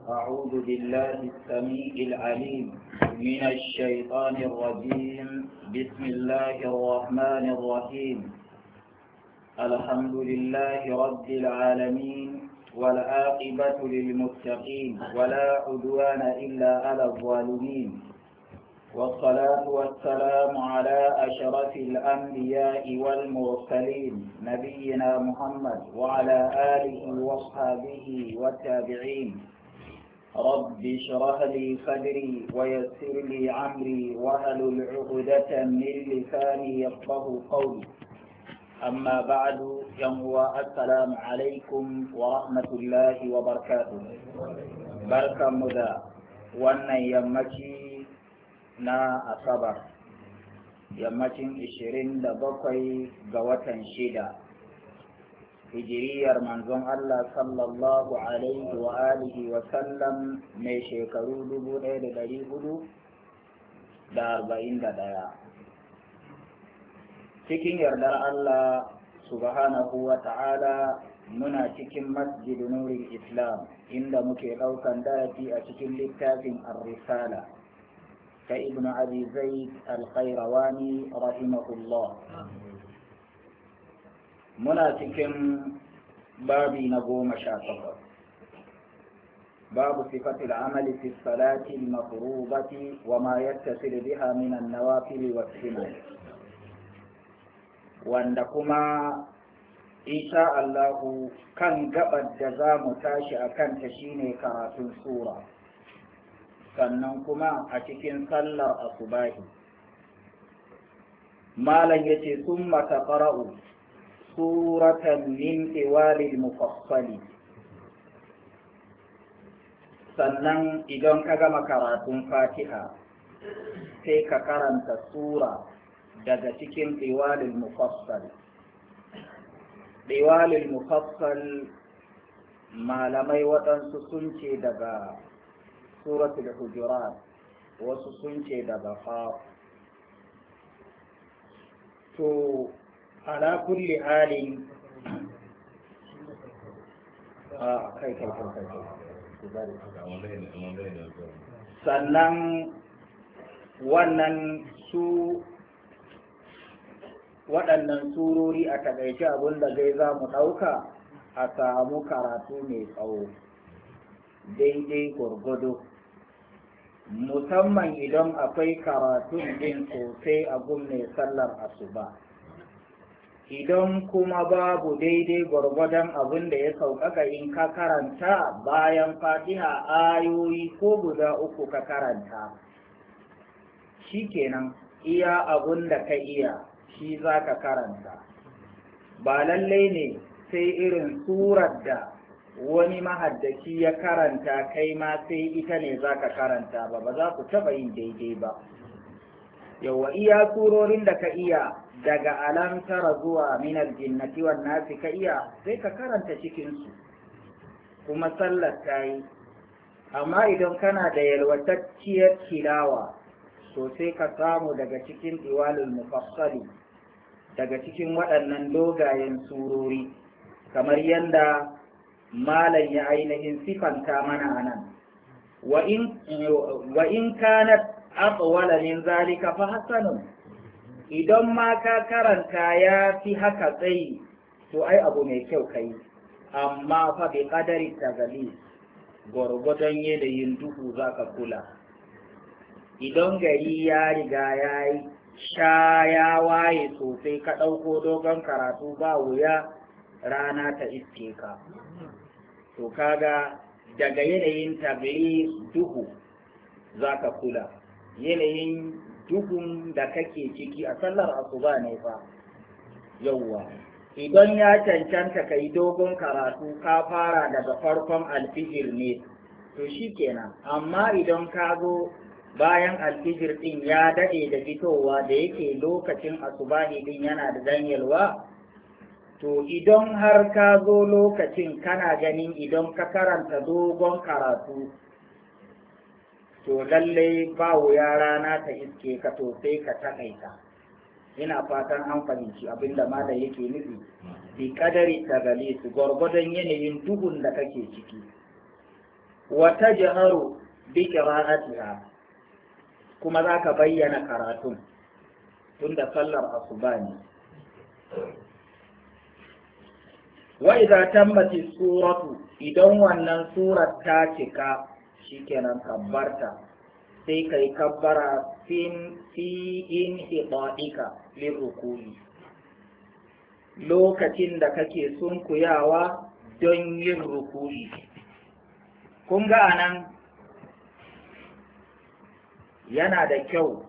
أعوذ بالله السميع العليم من الشيطان الرجيم. بسم الله الرحمن الرحيم. الحمد لله رب العالمين والعاقبة للمتقين ولا عدوان إلا على الظالمين، والصلاة والسلام على أشرف الأنبياء والمرسلين نبينا محمد وعلى آله وصحبه والتابعين. رب اشرح لي صدري ويسر لي عمري واحلل عقدة من لساني يفقه قولي. أما بعد، السلام عليكم ورحمة الله وبركاته. بركة مدى وانا يمشي na asabar yammacin 27 ga watan 6 hijiriyar manzon Allah sallallahu alaihi wa alihi wa sallam mai shekaru 1441 cikin yardar Allah subhanahu wa ta'ala muna cikin masjid nurul islam inda muke daukan darasi a cikin littafin ar-risala كابن أبي زيد القيرواني رحمه الله. مناسكم بابي نقوم شاطر باب صفة العمل في الصلاة المفروضة وما يتصل بها من النوافل والسنن، وعندكما إن شاء الله كان قبل جزاء متاشئ كان تشيني كراتون سورة، sannan kuma a cikin sallar asubahi malam yace summa taqra'u suratan min tiwalil mufassali. Sannan idan ka gama karatun Fatiha sai ka karanta sura daga cikin tiwalil mufassal. Tiwalil mufassal malamai waɗansu sun ce daga suratul hujurat, wasu sun ce daga qaf. To ala kulli halin sannan waɗannan surori a taƙaice abinda zai za mu ɗauka a samu karatu mai tsawo daidai gwargwado, musamman idan akwai karatun din sosai a mai sallar asuba. Idan kuma babu daidai gwargwadon abin da ya sauƙaƙa in ka karanta bayan Fatiha ayoyi ko guda 3 ka karanta, shi kenan iya abin da ka iya shi za ka karanta. Ba lallai ne sai irin surar da wani mahaddaci ya karanta kai ma sai ita ne za ka karanta ba za ku taɓa yin daidai ba. Yawa iya surorin da ka iya daga alam tara zuwa minal jinnati wan nasi ka iya sai ka karanta cikinsu kuma sallar ta yi. Amma idan kana da yalwatacciyar tilawa to sai ka samu daga cikin tiwalul mufassali, daga cikin waɗannan dogayen surori kamar yanda malam ya ainihin sifanta mana anan. wa in kanat atwala min zalika fa hasanun, idan ma ka karanta ya fi haka tsayi to ai abu mai kyau kai, amma fa bi qadari tagali, gwargwadon yanayin duhu zaka kula. Idan gari ya riga ya yi ya waye sosai ka ɗauko dogon karatu ba wuya rana ta iske ka, to kaga daga yanayin tabiri duhu za ka kula. Yanayin duhun da kake ciki a sallar asuba ne fa. Yawwa idan ya cancanta ka yi dogon karatu ka fara daga farkon alfijir ne to shi kenan, amma idan ka zo bayan alfijir din ya daɗe da fitowa da yake lokacin asubahi din yana da danyalwa, to idan har ka zo lokacin kana ganin idan ka karanta dogon karatu to lallai ba wuya rana ta iske ka, to sai ka taƙaita. ina fatan an fahimci abinda malam yake nufi bi kadari tagalis, gwargwadon yanayin duhun da kake ciki. wa tajharu bi qira'atiha kuma zaka bayyana karatun tunda sallar asuba ne. wa idza tammati suratu idan wannan surar ta cika shikenan kabbarta sai kai kabbara fi inhidadika lirruku'i lokacin da kake sunkuyawa don yin ruku'i. Kun ga anan yana da kyau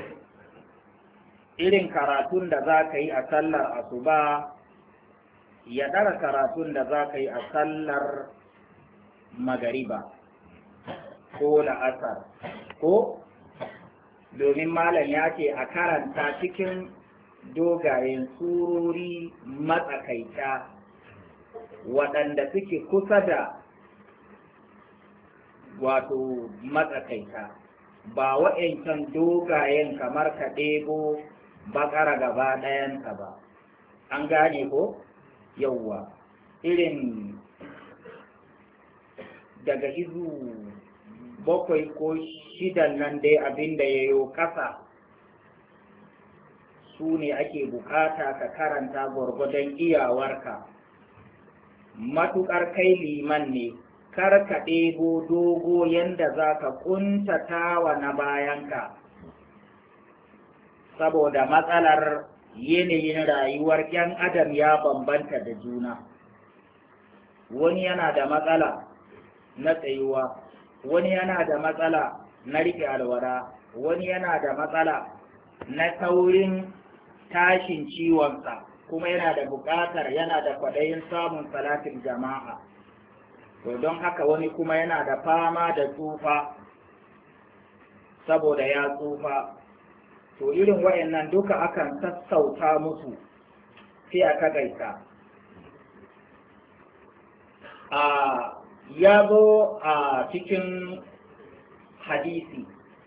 irin karatun da za ka yi a sallar asuba ya ɗara karatun da za ka yi a sallar magariba ko la'asar ko domin malam ya ce a karanta cikin dogayen surori matsakaita waɗanda suke kusa da wato matsakaita ba wa'yancan dogayen kamar ka ɗebo bakara gaba ɗayanka ba an gane ko yauwa irin daga izu 7 ko 6 nan dai abinda ya yo ƙasa su ne ake bukata ka karanta gwargwadon iyawarka matuƙar kai liman ne kar ka ɗebo dogo yanda za ka ƙuntata wa na bayanka saboda matsalar yanayin rayuwar 'yan adam ya bambanta da juna wani yana da matsala na tsayuwa wani yana da matsala na riƙe alwara wani yana da matsala na saurin tashin ciwonsa kuma yana da buƙatar yana da kwaɗayin samun salatin jama'a to don haka wani kuma yana da fama da tsufa saboda ya tsufa to irin wayannan duka akan sassauta musu sai a kagaita ya zo a cikin hadisi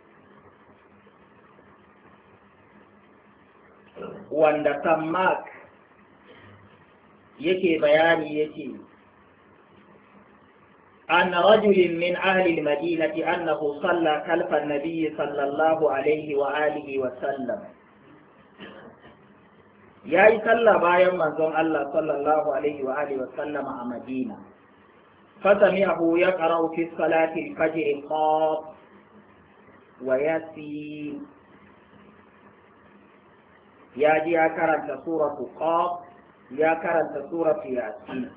wanda Sammak yake bayani yake أن رجل من أهل المدينة أنه صلى خلف النبي صلى الله عليه وآله وسلم يا صلى بايم منزون الله صلى الله عليه وآله وسلم على مدينة فسمعه يقرأ في الصلاة الفجر قاف وياسين يا جي كرنت سورة قاف يا كرنت سورة ياسين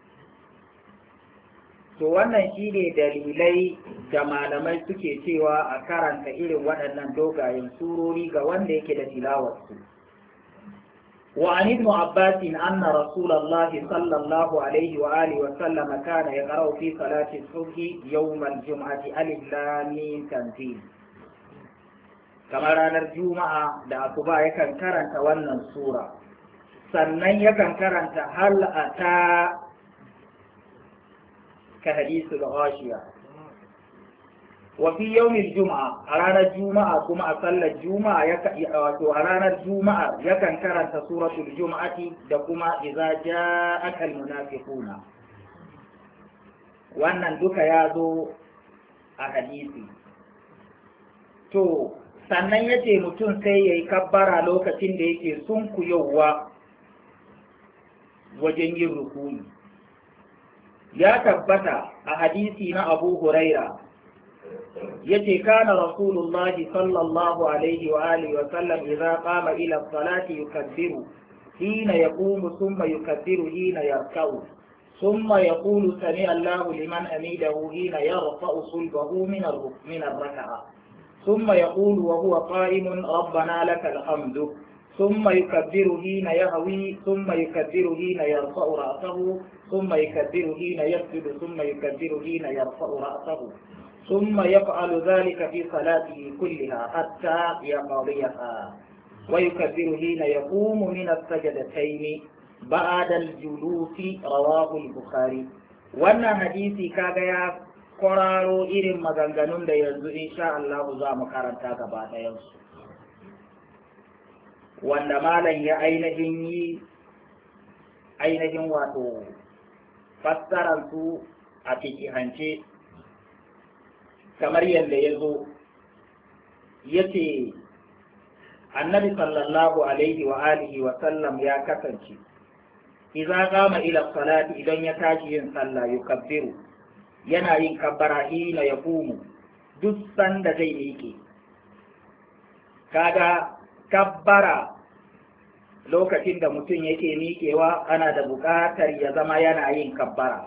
to wannan shi ne dalilai da malamai suke cewa a karanta irin waɗannan dogayen surori ga wanda yake da tilawarsu. wa an ibn abbas anna rasulullah sallallahu alaihi wa alihi wa sallam kana yaqra'u fi salati subhi yawm al-jum'ati alif lam mim tanzil kamar ranar juma'a da asuba yakan karanta wannan sura sannan yakan karanta hal ata كحديث الغاشية وفي يوم الجمعة أرانا الجمعة كما أصلى الجمعة أرانا الجمعة يكن كرنت سورة الجمعة دكما إذا جاءك المنافقون wannan duka ya zo a hadisi to sannan ya ce mutum sai ya yi kabbara lokacin da yake sunkuyowa wajen yin rukuni ya tabbata a hadisi na Abu Huraira yace kana Rasulullah sallallahu alaihi wa alihi wa sallam idza qama ila salati yukabbiru hina yaqumu thumma yukabbiru hina yarka'u thumma yaqulu sami Allahu liman hamidahu hina yarfa'u sulbahu min ar-rak'a thumma yaqulu wa huwa qa'imun rabbana lakal hamdu ثم يكبر حين يهوي ثم يكبر حين يرفع رأسه ثم يكبر حين يسجد ثم يكبر حين يرفع رأسه ثم يفعل ذلك في صلاته كلها حتى يقضيها ويكبر حين يقوم من السجدتين بعد الجلوس رواه البخاري wannan hadisi kaga ya kwararo irin maganganun da yanzu insha Allah za mu karanta gaba ɗayansu wanda malam ya ainihin wato fassararsu a fikihance kamar yadda ya zo yace annabi sallallahu alaihi wa alihi wa sallam ya kasance idza qama ila salati idan ya tashi yin sallah yukabbiru yana yin kabbara hina yaqumu duk sanda zai miƙe. Kaga kabbara lokacin da mutum yake miƙewa ana da buƙatar ya zama yana yin kabbara.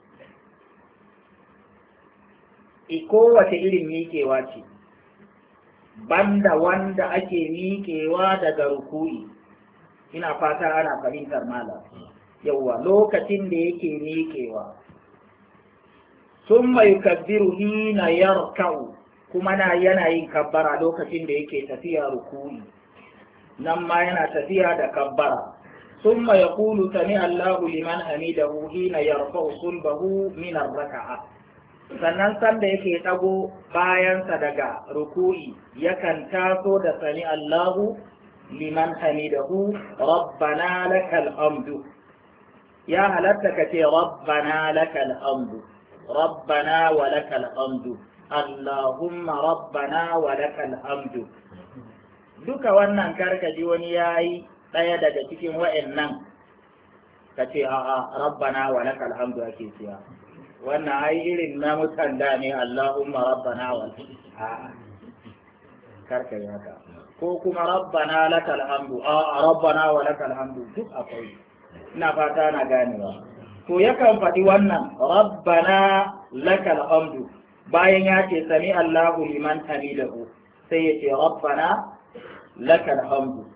Kowace irin miƙewa ce, banda wanda ake miƙewa daga ruku'i. Ina fata ana fahimtar malam. Yawwa lokacin da yake miƙewa. Summa yukabbiru hina yarka'u, kuma yana yin kabbara lokacin da yake tafiya ruku'i. Nan ma yana tafiya da kabbara. Summa yaqulu sami Allahu liman hamidahu hina yarfa'u sulbahu min ar-raka'a. Sannan sanda yake dago bayansa daga ruku'i yakan taso da sami Allahu liman hamidahu rabbana lakal hamdu. Ya halatta kace rabbana lakal hamdu. ربنا ولك الحمد اللهم ربنا ولك الحمد. Duka wannan karkaji wani yayi ɗaya daga cikin wa'annan kace a'a rabbana walakal hamdu ake cewa wannan ai irin na mutan da ne Allahumma rabbana wal a'a karka yi haka ko kuma rabbana lakal hamdu a'a rabbana walakal hamdu duk akwai ina fata na ganewa. To yakan faɗi wannan rabbana lakal hamdu bayan ya ce sami Allahu liman hamidahu sai ya ce rabbana lakal hamdu.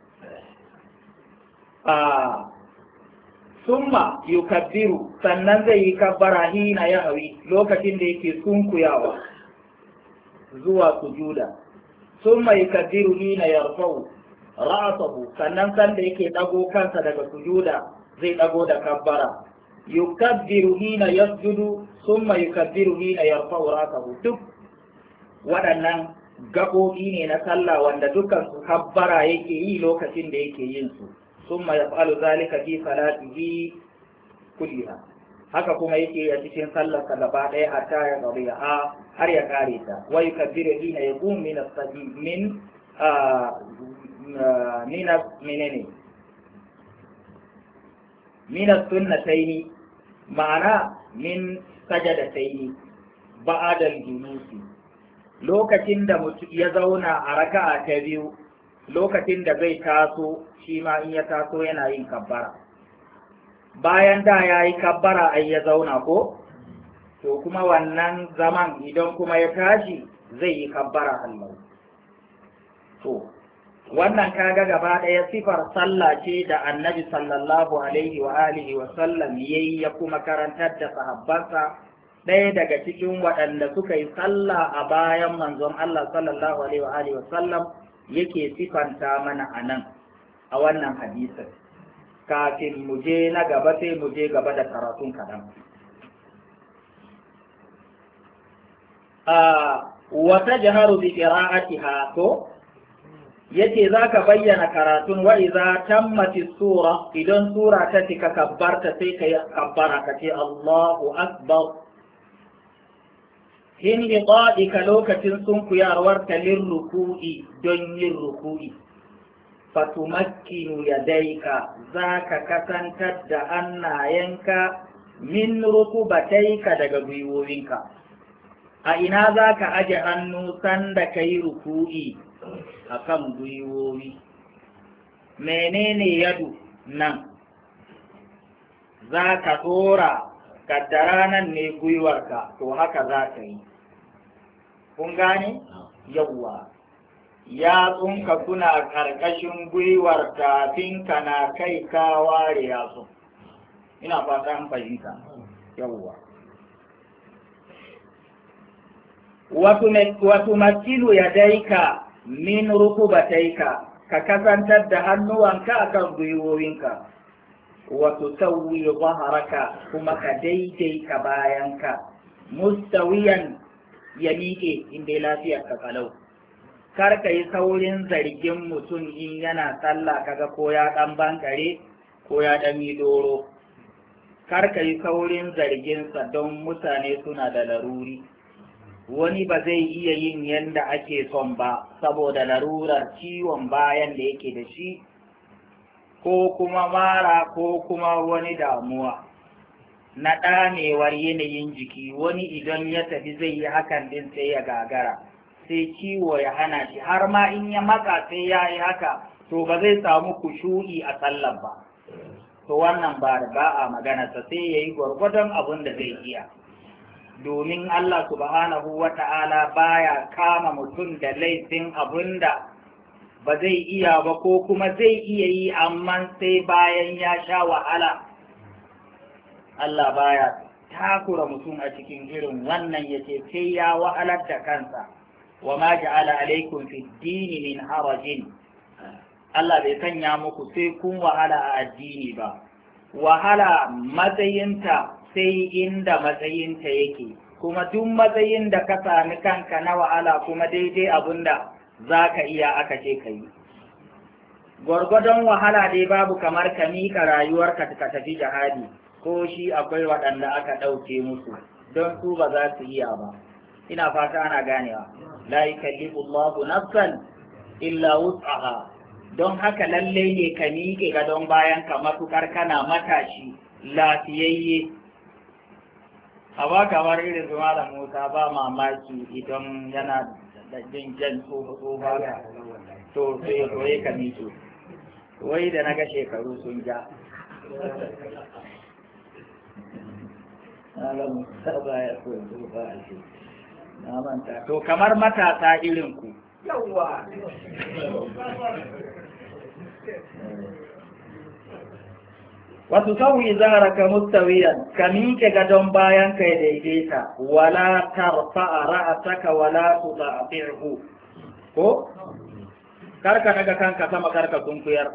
Summa yukabbiru sannan zai yi kabbara hina ya hawi lokacin da yake sunkuyawa zuwa sujuda. Summa yukabbiru hina yarfa'u ra'sahu sannan sanda yake dago kansa daga sujuda zai dago da kabbara. Yukabbiru hina yasjudu summa yukabbiru hina yarfa'u ra'sahu. Duk waɗannan gaɓoɓi ne na sallah wanda dukan su kabbara yake yi lokacin da yake yin su. Summa yaf'alu zalika fi salatihi kulliha. Haka kuma yake a cikin sallar sa gaba ɗaya hatta ya gabiya har ya kare ta. Wa yukabbiru hina yaqum min as-sajid min min as-sunnatayn ma'ana min sajadataini ba'adal junusi lokacin da mutum ya zauna a raka'a ta biyu lokacin da zai taso shi ma in ya taso yana yin kabbara bayan da ya yi kabbara ai ya zauna ko to kuma wannan zaman idan kuma ya tashi zai yi kabbara Allah to wannan kaga gaba ɗaya sifar sallah ce da annabi sallallahu alaihi wa alihi wa sallam yayi ya kuma karantar da sahabbansa ɗaya daga cikin waɗanda suka yi sallah a bayan manzon Allah sallallahu alaihi wa alihi wa sallam yake sifanta mana anan a wannan hadisin kafin mu je na gaba sai mu je gaba da karatun kaɗan. Wata jaharu bi qira'atiha to yace zaka bayyana karatun wa idza tammati sura idan sura ta tika kabbarta sai kai kabbara kace Allahu akbar hin iqadika lokacin sunkuyarwar ta lirruku'i don yin ruku'i fatumakkinu yadayka zaka kasantar da hannayenka min rukubataika daga gwiwowinka a ina zaka aje hannu sanda kai ruku'i akan gwiwowi menene yadu nan za ka tsora kaddara nan ne gwiwarka to haka za ka yi kun gane yawwa yatsunka kuna ƙarƙashin gwiwar tafinka na kai ka ware yatsu ina fata an fahimta yawwa wato makilu ya daika min rukubataika ka kasantar da hannuwanka akan gwiwowinka wato sauyi zaharaka kuma ka daidaita bayanka mustawiyan ya miƙe inda lafiyar ka kalau kar ka yi saurin zargin mutum in yana sallah kaga ko ya ɗan bankare ko ya ɗan yi doro kar ka yi saurin zarginsa don mutane suna da laruri wani ba zai iya yin yadda ake son ba saboda larurar ciwon bayan da yake da shi ko kuma mara ko kuma wani damuwa na ɗamewar yanayin jiki, wani idan ya tafi zai yi hakan din sai ya gagara, sai ciwo ya hana shi, har ma in ya matsa sai ya yi haka to ba zai samu kushu'i a sallar ba. To wannan ba a maganarsa, sai ya yi gwargwadon abin da zai iya, domin Allah subhanahu wa ta'ala baya kama mutum da laifin abin da ba zai iya ba ko kuma zai iya yi amma sai bayan ya sha wahala. Allah baya takura mutum a cikin irin wannan, yace sai ya wahalar da kansa. wa ma ja'ala alaikum fi dini min harajin. Allah bai sanya muku sai kun wahala a addini ba. Wahala matsayinta sai inda matsayinta yake, kuma duk matsayin da ka sami kanka na wahala kuma daidai abinda za ka iya aka ce ka yi. Gwargwadon wahala dai babu kamar ka miƙa rayuwarka ka tafi jihadi, ko shi akwai waɗanda aka ɗauke musu don su ba za su iya ba. Ina fata ana ganewa. La yukallifu Allahu nafsan illa wus'aha. Don haka lalle ne ka miƙe gadon bayan ka matukar kana matashi lafiyayye. Amma kamar irin su Malam Musa ba mamaki idan yana da jan tsofa ka to sai ka miƙe. Wai da naga shekaru sun ja. Malam Musa ba ya so tsofa a shi. Na manta. To kamar matasa irin ku. Yawwa. Wasu sauyi zaharaka mustawiyan, ka miƙe gadon bayan ka ya daidaita, wala tarfa'a ra'asaka wala tuda'fi'hu. Ko? Karka daga kanka sama, karka sunkuyar.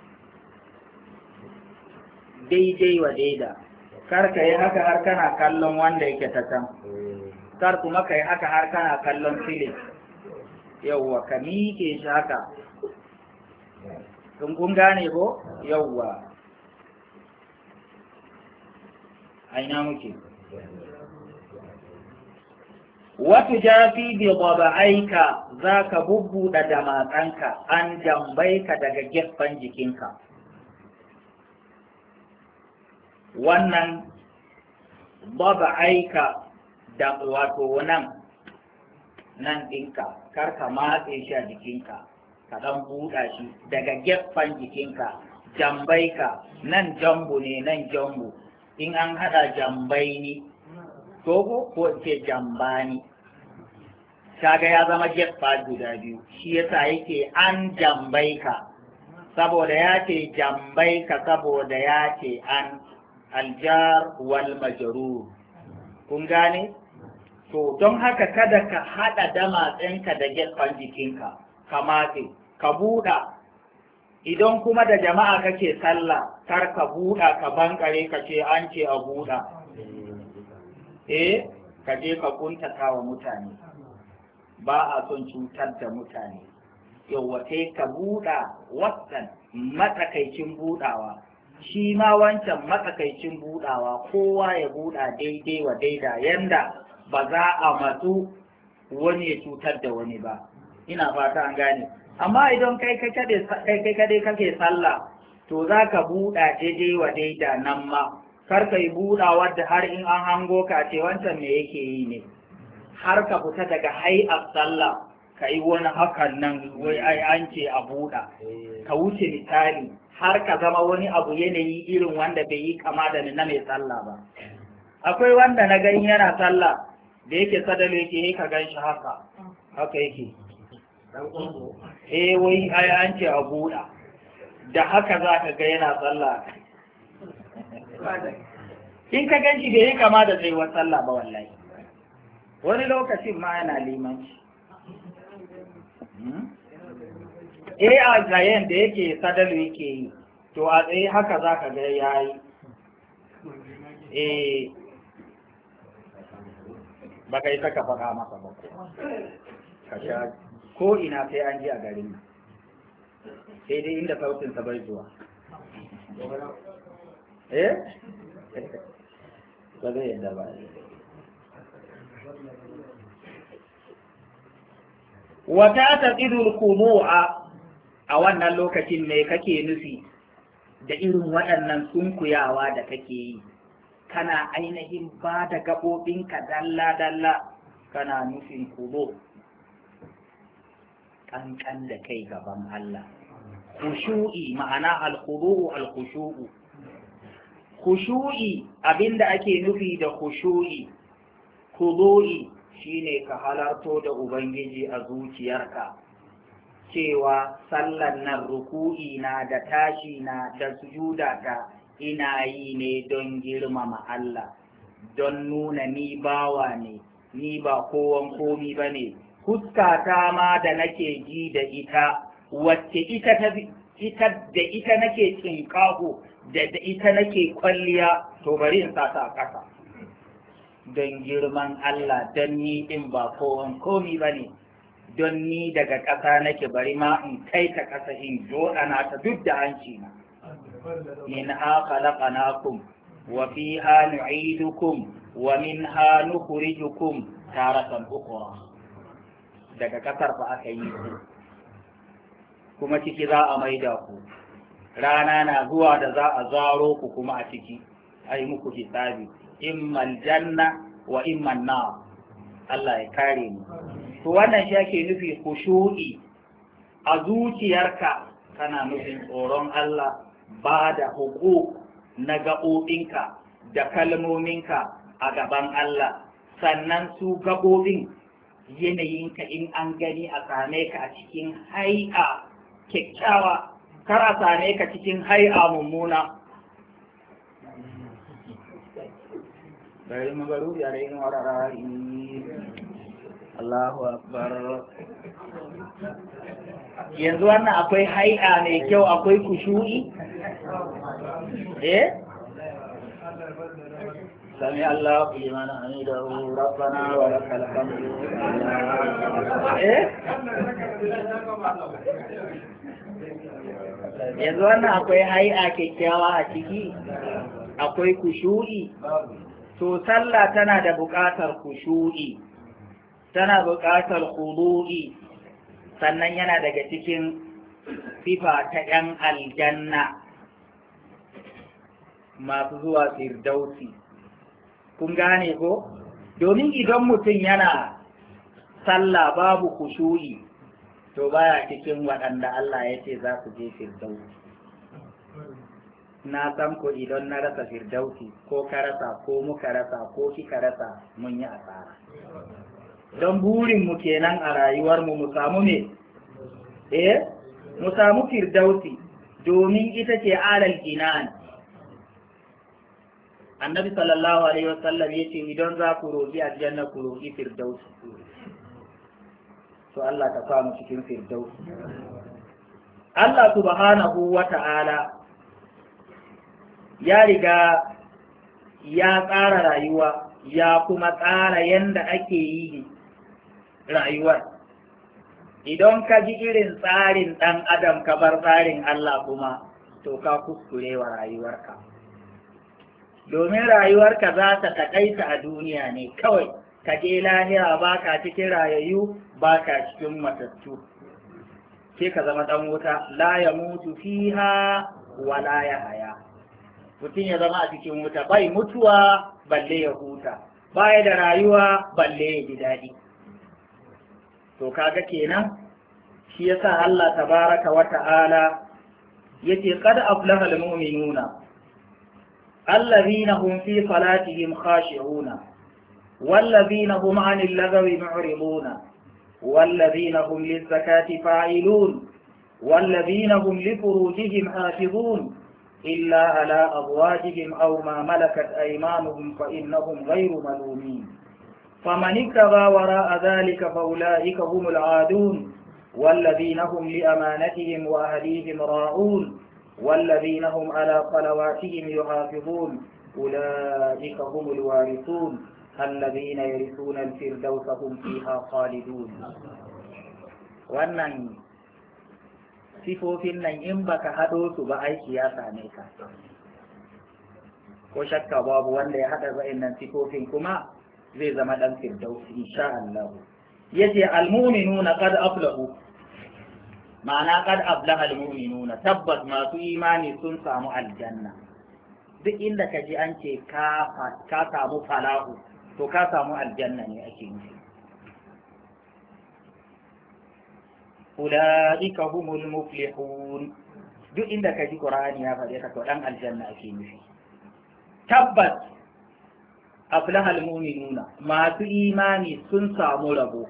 Daidai wa daida. Karka yi haka har kana kallon wanda yake ta can. Kar kuma ka yi haka har kana kallon filin. Yawwa, ka miƙe shi haka. Kun gane ko? Yawwa. Aina muke. Watu jafi bi aika za ka bubbuɗa da matsanka an jambaika daga gefen jikinka. Wannan aika da wato nan ɗinka, kar ka matse shi a jikinka. Ka ɗan buɗa shi daga gefen jikinka, jambaika, nan jambu ne, nan jambu, in an haɗa jambaini, to ko ce jambani, kaga ya zama gefa guda biyu, shi yasa yake an jambaika, saboda ya ce jambaika, saboda ya ce an aljar wal majrur. Kun gane? To don haka kada ka haɗa damatsenka da gefen jikinka, ka matse. Ka buɗa, idan kuma da jama'a kake sallah, kar ka buɗa ka bankare ka ce an ce a buɗa. Ka je ka kuntata wa mutane, ba a son cutar da mutane. Yawwa sai ka buɗa wasan matsakaicin buɗawa, shi ma wancan matsakaicin buɗawa, kowa ya buɗa daidai wa daida yanda ba za a matsu wani ya cutar da wani ba. Ina fata an gane. Amma idan kai kadai kake sallah, to za ka buɗa daidai wa daida nan ma, kar ka yi buɗa wadda har in an hango ka ce wancan me yake yi ne, har ka fita daga hai'ar sallah ka yi wani hakan nan wai ai an ce a buɗa, ka wuce misali har ka zama wani abu yanayi irin wanda bai yi kama da na mai sallah ba. Akwai wanda na gani yana sallah da yake sadalo yake ka gan shi haka yake. Wai ai an ce a buɗa, da haka za ka ga yana sallah. In ka gan shi bai yi kama da zai wa sallah ba wallahi. Wani lokacin ma yana limanci. A zayen da yake sadalu yake yi, to a tsaye haka za ka ga ya yi. Ba ka yi saka faɗa masa ba. Ka sha ko ina sai an ji a garin nan, sai dai inda sautinsa bai zuwa. Ba zai yadda ba. wata taqidul khudu'a a wannan lokacin ne kake nufi da irin waɗannan sunkuyawa da kake yi kana ainihin ba da gaɓoɓinka dalla-dalla kana nufin kudo ƙanƙan da kai gaban Allah khushu'i ma'ana al-khudu'u al-khushu'u khushu'i abinda ake nufi da khushu'i khudu'i shine ka halarto da ubangiji a zuciyarka cewa sallan nan ruku'i na da tashi na da sujuda ta ina yi ne don girmama Allah don nuna ni bawa ne ni ba kowan komi ba ne fuskata ma da nake ji da ita wacce ita da ita nake tsinkaho da ita nake kwalliya to bari in sa ta ƙasa don girman Allah don ni din ba kowan komi ba ne don ni daga ƙasa nake bari ma in kai ta ƙasa in joɗana ta duk da hanci na minha khalaqnakum wa fiha nu'idukum wa minha nukhrijukum taratan ukhra daga ƙasar fa aka yi ku kuma ciki za a maida ku rana na zuwa da za a zaro ku kuma a ciki ai muku hisabi immal janna wa imman nar Allah ya kare mu to wannan shi ake nufi khushu'i a zuciyarka kana nufin tsoron Allah ba da hukuk na gaɓoɓinka da kalmominka a gaban Allah sannan su gaɓoɓin yanayinka in an gani a same ka a cikin hai'a kyakkyawa kar a same ka cikin hai'a mummuna bari magaru da rayin wararari Allahu akbar yanzu wannan akwai hai'a mai kyau akwai kushu'i sami Allah liman hamidahu rabbana wa lakal hamdu yanzu wannan akwai hai'a kyakkyawa a ciki akwai kushu'i to sallah tana da buƙatar kushu'i tana buƙatar khudu'i sannan yana daga cikin sifa ta 'yan aljanna masu zuwa firdausi kun gane ko domin idan mutum yana sallah babu kushu'i to baya cikin waɗanda Allah ya ce za su je firdausi na san ko idan na rasa firdausi ko ka rasa ko muka rasa ko kika rasa mun yi asara don burinmu kenan a rayuwarmu mu samu me mu samu firdausi domin ita ce alal jinan annabi sallallahu alaihi wasallam yace idan za ku roƙi aljanna ku roƙi firdausi to Allah ta samu cikin firdausi Allah subhanahu wata'ala ya riga ya tsara rayuwa ya kuma tsara yanda ake yi rayuwar idan ka ji irin tsarin ɗan adam ka bar tsarin Allah kuma to ka kuskure wa rayuwarka domin rayuwarka za ta taƙaita a duniya ne kawai ka je lahira ba ka cikin rayayyu ba ka cikin matattu sai ka zama ɗan wuta la ya mutu fiha wa la ya haya mutum ya zama a cikin wuta bai mutuwa balle ya huta baya da rayuwa balle ya ji daɗi to kaga kenan shi yasa Allah tabaraka wa ta'ala yace qad aflaha almu'minuna alladhina hum fi salatihim khashi'una walladhina hum 'anil lagwi mu'riduna walladhina hum liz-zakati fa'ilun walladhina hum li furujihim hafizun illa ala azwajihim aw ma malakat aymanuhum fa innahum ghayru malumin فمن ابتغى وراء ذلك فأولئك هم العادون والذين هم لأمانتهم وأهليهم راعون والذين هم على صلواتهم يحافظون أولئك هم الوارثون الذين يرثون الفردوس هم فيها خالدون wannan sifofin nan in baka haɗo su ba aiki ya same ka ko shakka babu wanda ya haɗa wa'annan sifofin kuma zai zama ɗan firdausi insha Allah yace almu'minuna qad aflahu, ma'ana qad aflaha almu'minuna, tabbas masu imani sun samu aljanna. duk inda ka ji an ce ka samu falahu to ka samu aljanna ne ake nufi. ulaika humul muflihun, duk inda ka ji qur'ani ya faɗe ka to dan aljanna ake nufi. tabbas aflahal mu'minuna, masu imani sun samu rabo.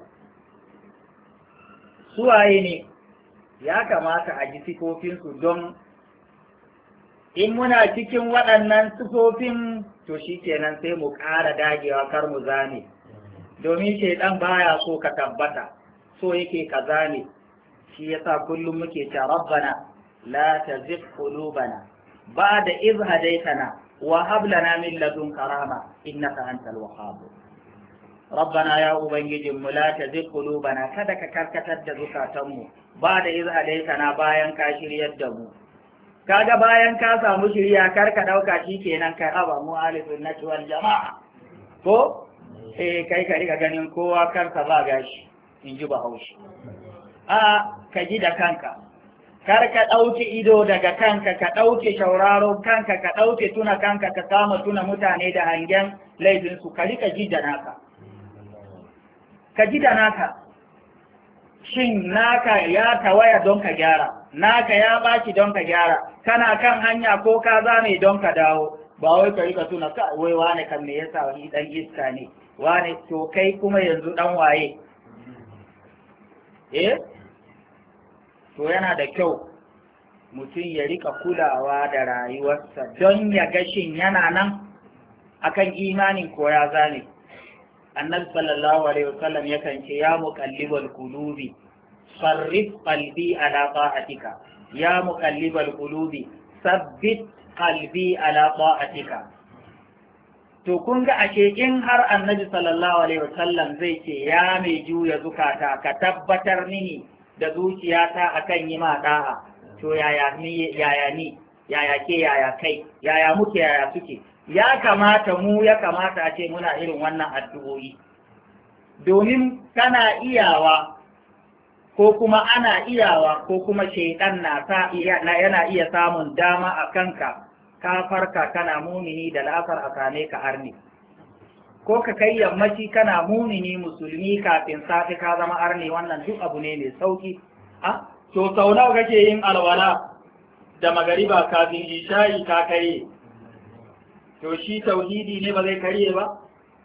suwaye ne? ya kamata a ji sifofinsu, don in muna cikin waɗannan sifofin to shi kenan sai mu ƙara dagewa kar mu zane, domin shaidan baya so ka tabbata, so yake ka zane. shi yasa kullum muke cewa rabbana la tazigh qulubana ba'da idh hadaytana wa hab lana min ladunka rahma innaka antal wahhab. rabbana ya ubangijinmu la tazigh qulubana, kada ka karkatar da zukatanmu ba'da idh hadaytana, bayan ka shiryar da mu. kaga bayan ka samu shirya kar ka dauka kenan kai aba mu alifun nati wal jama'a ko kai ka riga ganin kowa kanka ba gashi, in ji Bahaushe. a ka ji da kanka, kar ka dauke ido daga kanka, ka dauke shauraro kanka, ka dauke tuna kanka, ka kama tuna mutane da hangen laifin su, ka rika ji da naka, ka ji da naka. shin naka ya tawaya don ka gyara, naka ya baki don ka gyara, kana kan hanya ko ka zame don ka dawo, ba wai ka rika tuna ka wai wane kan me yasa wani dan iska ne wane, to kai kuma yanzu dan waye? To yana da kyau mutum ya rika kulawa da rayuwarsa don ya ga shin yana nan akan imanin ko ya zame. annabi sallallahu alaihi wasallam yakan ce ya muqallibal qulubi sarrif qalbi ala ta'atika, ya muqallibal qulubi sabbit qalbi ala ta'atika. to kun ga ashe in har annabi sallallahu alaihi wasallam zai ce ya mai juya zukata ka tabbatar mini da zuciyata akan yi ma da'a, to yaya ke yaya kai yaya muke yaya suke? ya kamata a ce muna irin wannan addu'o'i, domin kana iyawa ko kuma ana iyawa ko kuma shaitan yana iya samun dama a kanka, ka farka kana mumini da la'asar a same ka arni, ko ka kai yammaci kana mumini musulmi kafin safi ka zama arni. wannan duk abu ne mai sauki. to sau nawa kake yin alwala da magariba kafin isha'i ka kai? to shi tauhidi ne ba zai karye ba?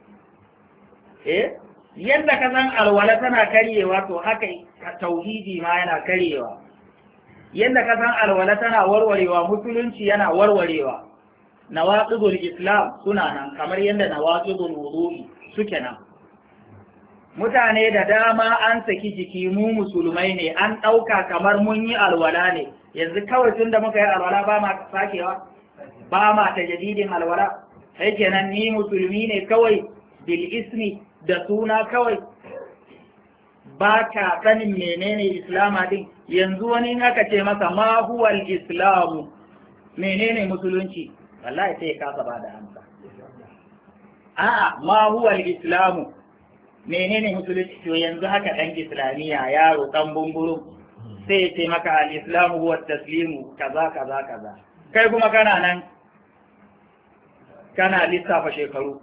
yadda ka san alwala tana karyewa to haka tauhidi ma yana karyewa. yadda ka san alwala tana warwarewa, musulunci yana warwarewa. nawaqidul islam suna nan kamar yadda nawaqidul wudu'i suke nan. mutane da dama an saki jiki mu musulmai ne, an ɗauka kamar mun yi alwala ne, yanzu kawai tun da muka yi alwala ba ma sakewa, ba ma ta jadidin alwala, sai kenan ni musulmi ne kawai bil ismi, da suna kawai, ba ka sanin menene islama din. yanzu wani aka ce masa ma huwal islamu, menene musulunci, wallahi sai ya kasa ba da amsa. a'a ma huwal islamu, menene musulunci? to yanzu haka dan islamiya yaro dan bumburu sai ya ce maka al-islamu huwa taslimu kaza kaza kaza, kai kuma kana nan kana lissafa shekaru.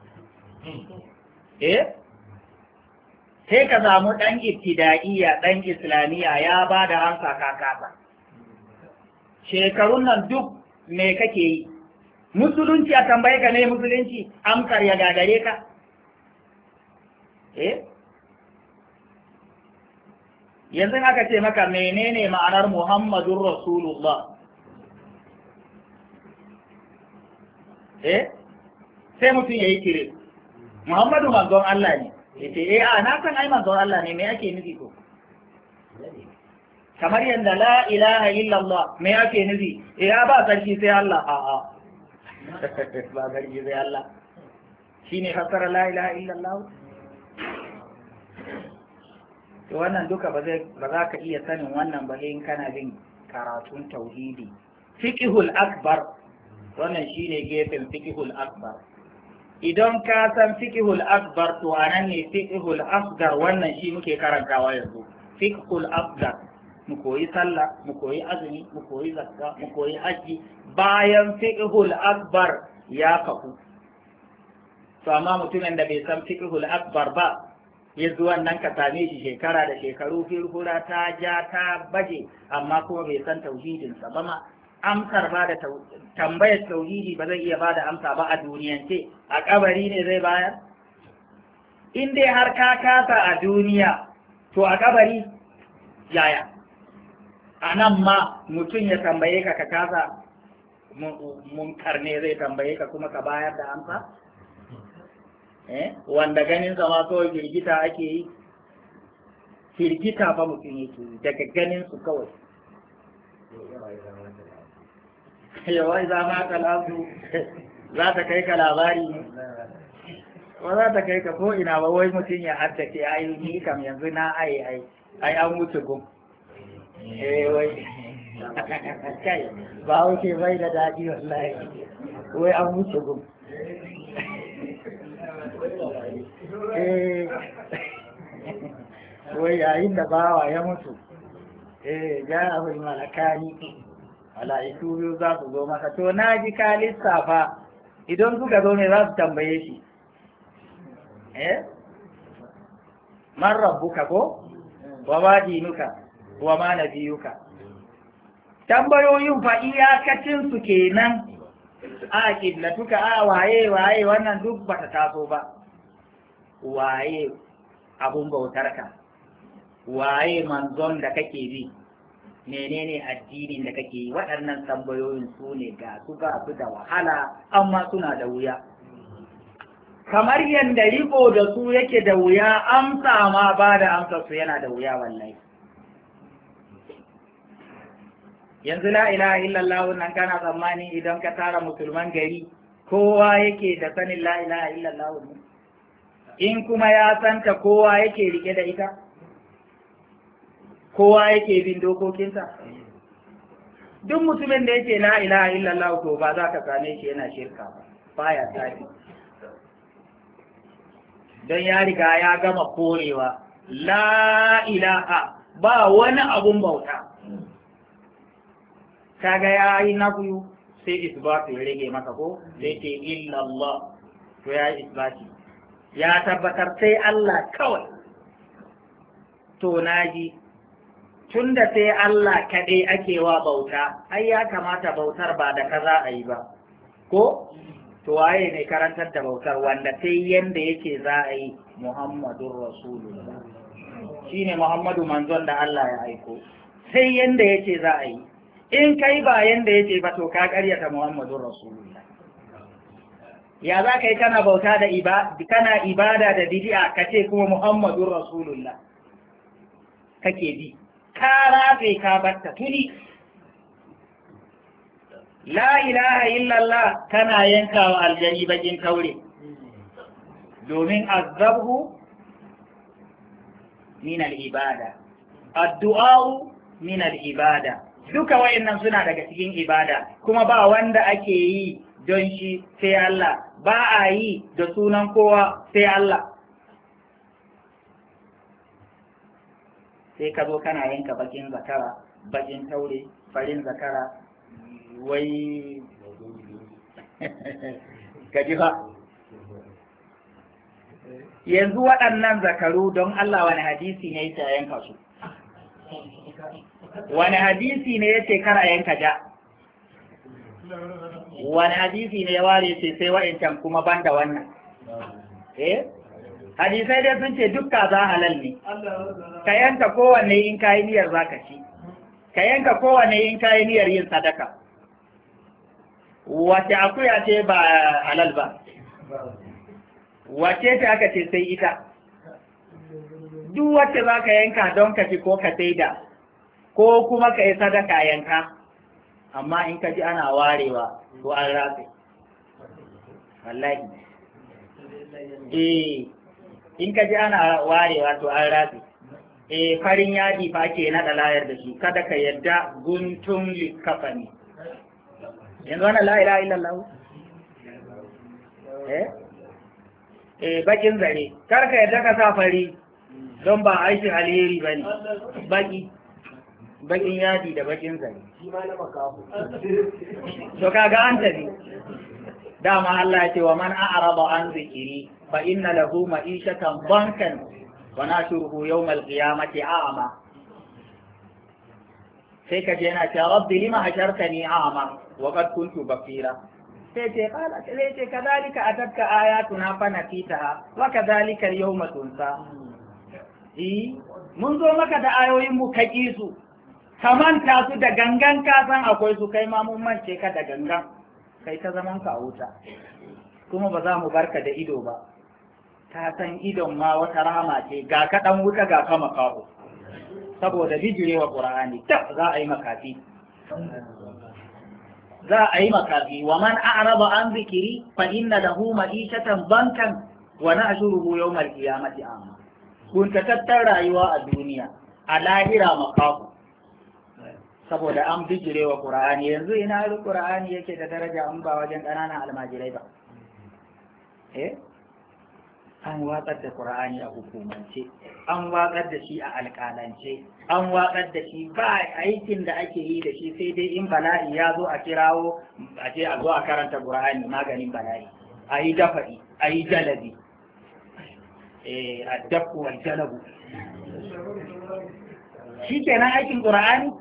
sai ka samu ɗan ibtida'iyya ɗan islamiyya ya ba da amsa kakasa. shekarun nan duk me kake yi? musulunci a tambaye ka ne musulunci, amsar ya gagare ka? yanzu aka ce maka menene ma'anar Muhammadun Rasulullah, sai mutum ya yi kire Muhammadu manzon Allah ne, ya ce na san ai manzon Allah ne, me ake nufi ko? kamar yadda la ilaha illallah me ake nufi? ya ba sarki sai Allah. ba sarki sai Allah shine fasara la ilaha illallah. to wannan duka ba za ka iya sanin wannan ba in kana bin karatun tauhidi. fiqhul akbar, wannan shine gefen fiqhul akbar. idan ka san fiqhul akbar to anan ne fiqhul asgar, wannan shi muke karantawa yanzu. Fiqhul asgar, mu koyi sallah, mu koyi azumi, mu koyi zakka, mu koyi haji bayan fiqhul akbar ya kafu. To amma mutumin da bai san fiqhul akbar ba, yanzu wannan ka same shi shekara da shekaru firhura ta ja ta baje, amma kuma bai san tauhidinsa ba ma. Amsar ba da tambayar tauhidi ba zai iya ba da amsa ba a duniyance, a kabari ne zai bayar? In dai har ka kasa a duniya, to a kabari yaya? A nan ma mutum ya tambaye ka ka kasa, munkar ne zai tambaye ka kuma ka bayar da amsa? Wanda ganin sama kawai firgita ake yi, firgita fa mutum yake yi daga ganin su kawai. Yawai za ma ka lafu za ta kai ka labari ne, ba za ta kai ka ko ina ba, wai mutum ya haddace ai ni kam yanzu na ai an wuce gum. Wai kai ba wuce bai da daɗi wallahi, wai an wuce gum. Wai yayin da bawa ya mutu, ja abin malakani, mala'iku biyu za su zo masa. To na ji ka lissafa, idan suka zo ne za su tambaye shi, man rabbuka ko wa ma dinuka wa ma nabiyuka. Tambayoyin fa iyakacin su kenan. A kiblatuka, a waye wannan duk bata taso ba. Waye abun bautarka, waye manzon da kake bi, menene addinin da kake yi? Waɗannan tambayoyin su ne ga su ba su da wahala amma suna da wuya. Kamar yadda riko da su yake da wuya, amsa ma ba da amsa su yana da wuya wallahi. Yanzu la ilaha illallah nan kana tsammani idan ka tara musulman gari kowa yake da sanin la ilaha illallah ne? In kuma ya santa kowa yake rike da ita? Kowa yake bin dokokinsa? Duk mutumin da yake la ilaha illallah to ba za ka same shi yana shirka ba, baya tafi. Don ya riga ya gama korewa la ilaha, ba wani abun bauta. Kaga ya yi nafiyu sai isbatu ya rage maka ko, sai ce illallah, to ya yi isbati, ya tabbatar sai Allah kawai. To naji tunda sai Allah kaɗai ake wa bauta, ai ya kamata bautar ba da kaza a yi ba ko? To waye ne karantar da bautar wanda sai yanda yake za a yi? Muhammadun Rasulullah, shine Muhammadu manzon da Allah ya aiko, sai yanda yake za a yi. In kai ba yanda yake ba to ka karyata Muhammadun Rasulullah. Ya za ka yi kana bauta da kana ibada da bid'a kace kuma Muhammadun Rasulullah kake bi, ka rafe ka batta tuni. La ilaha illallah kana yankawa aljani bakin taure, domin azabhu min al-ibada, addu'a'u min al-ibada, duka wayannan suna daga cikin ibada, kuma ba wanda ake yi don shi sai Allah, ba a yi da sunan kowa sai Allah. Sai ka zo kana yanka bakin zakara, bakin taure, farin zakara, wai gaji fa. Yanzu waɗannan zakaru don Allah wani hadisi ne yake yanka su? Wani hadisi ne yace kar a yanka ja? Wani hadisi ne ya ware ce sai wa'incan kuma banda wannan? Hadisai dai sun ce dukka za halal ne. Ka yanka kowanne in kayi niyyar zaka ci, ka yanka kowanne in kayi niyyar yin sadaka. Wace akuya ce ba halal ba? Wace ce aka ce sai ita? Duk wacce za ka yanka don ka ci ko ka saida, ko kuma ka yi sadaka yanka, amma in ka ji ana warewa to an ratse. Wallahi. In ka ji ana warewa to an ratse. Farin yadi fa ke naɗa layar da shi, kada ka yadda guntun likafani. Yanzu wannan la ilaha illallah bakin zare karka yadda ka sa fari don ba aikin alheri ba ne bakin yadi da bakin zare to kaga an tafi dama Allah ya ce wa man a'rada an zikiri fa inna lahu ma'ishatan bankan wa nashuruhu yawmal qiyamati a'ma sai ka je yana cewa rabbi lima hashartani a'ma wa qad kuntu basira sai ce kadhalika atatka ayatuna fa nasitaha wa kadhalika al-yawma tunsa mun zo maka da ayoyin mu ka ki su ka manta su da gangan ka san akwai su kai ma mun mance ka da gangan kai ta zaman ka a wuta kuma ba za mu barka da ido ba ta san idon ma wata rahama ce ga ka dan wuta ga ka makaho saboda bijirewa qur'ani ta za a yi makafi wa man a'rada an zikiri fa inna lahu ma'ishatan bankan wa nahshuruhu yawmal qiyamati a'ma kun tattar rayuwa a duniya a lahira makafu saboda an bijirewa qur'ani yanzu ina qur'ani yake da daraja an ba wajen ƙananan almajirai ba an watsar da qur'ani a hukumance an watsar da shi a alƙalance an watsar da shi ba aikin da ake yi da shi sai dai in bala'i ya zo a kirawo a ce a zo a karanta qur'ani maganin bala'i a yi dafa'i a yi jalabi a dafu wal jalabu shi kenan aikin qur'ani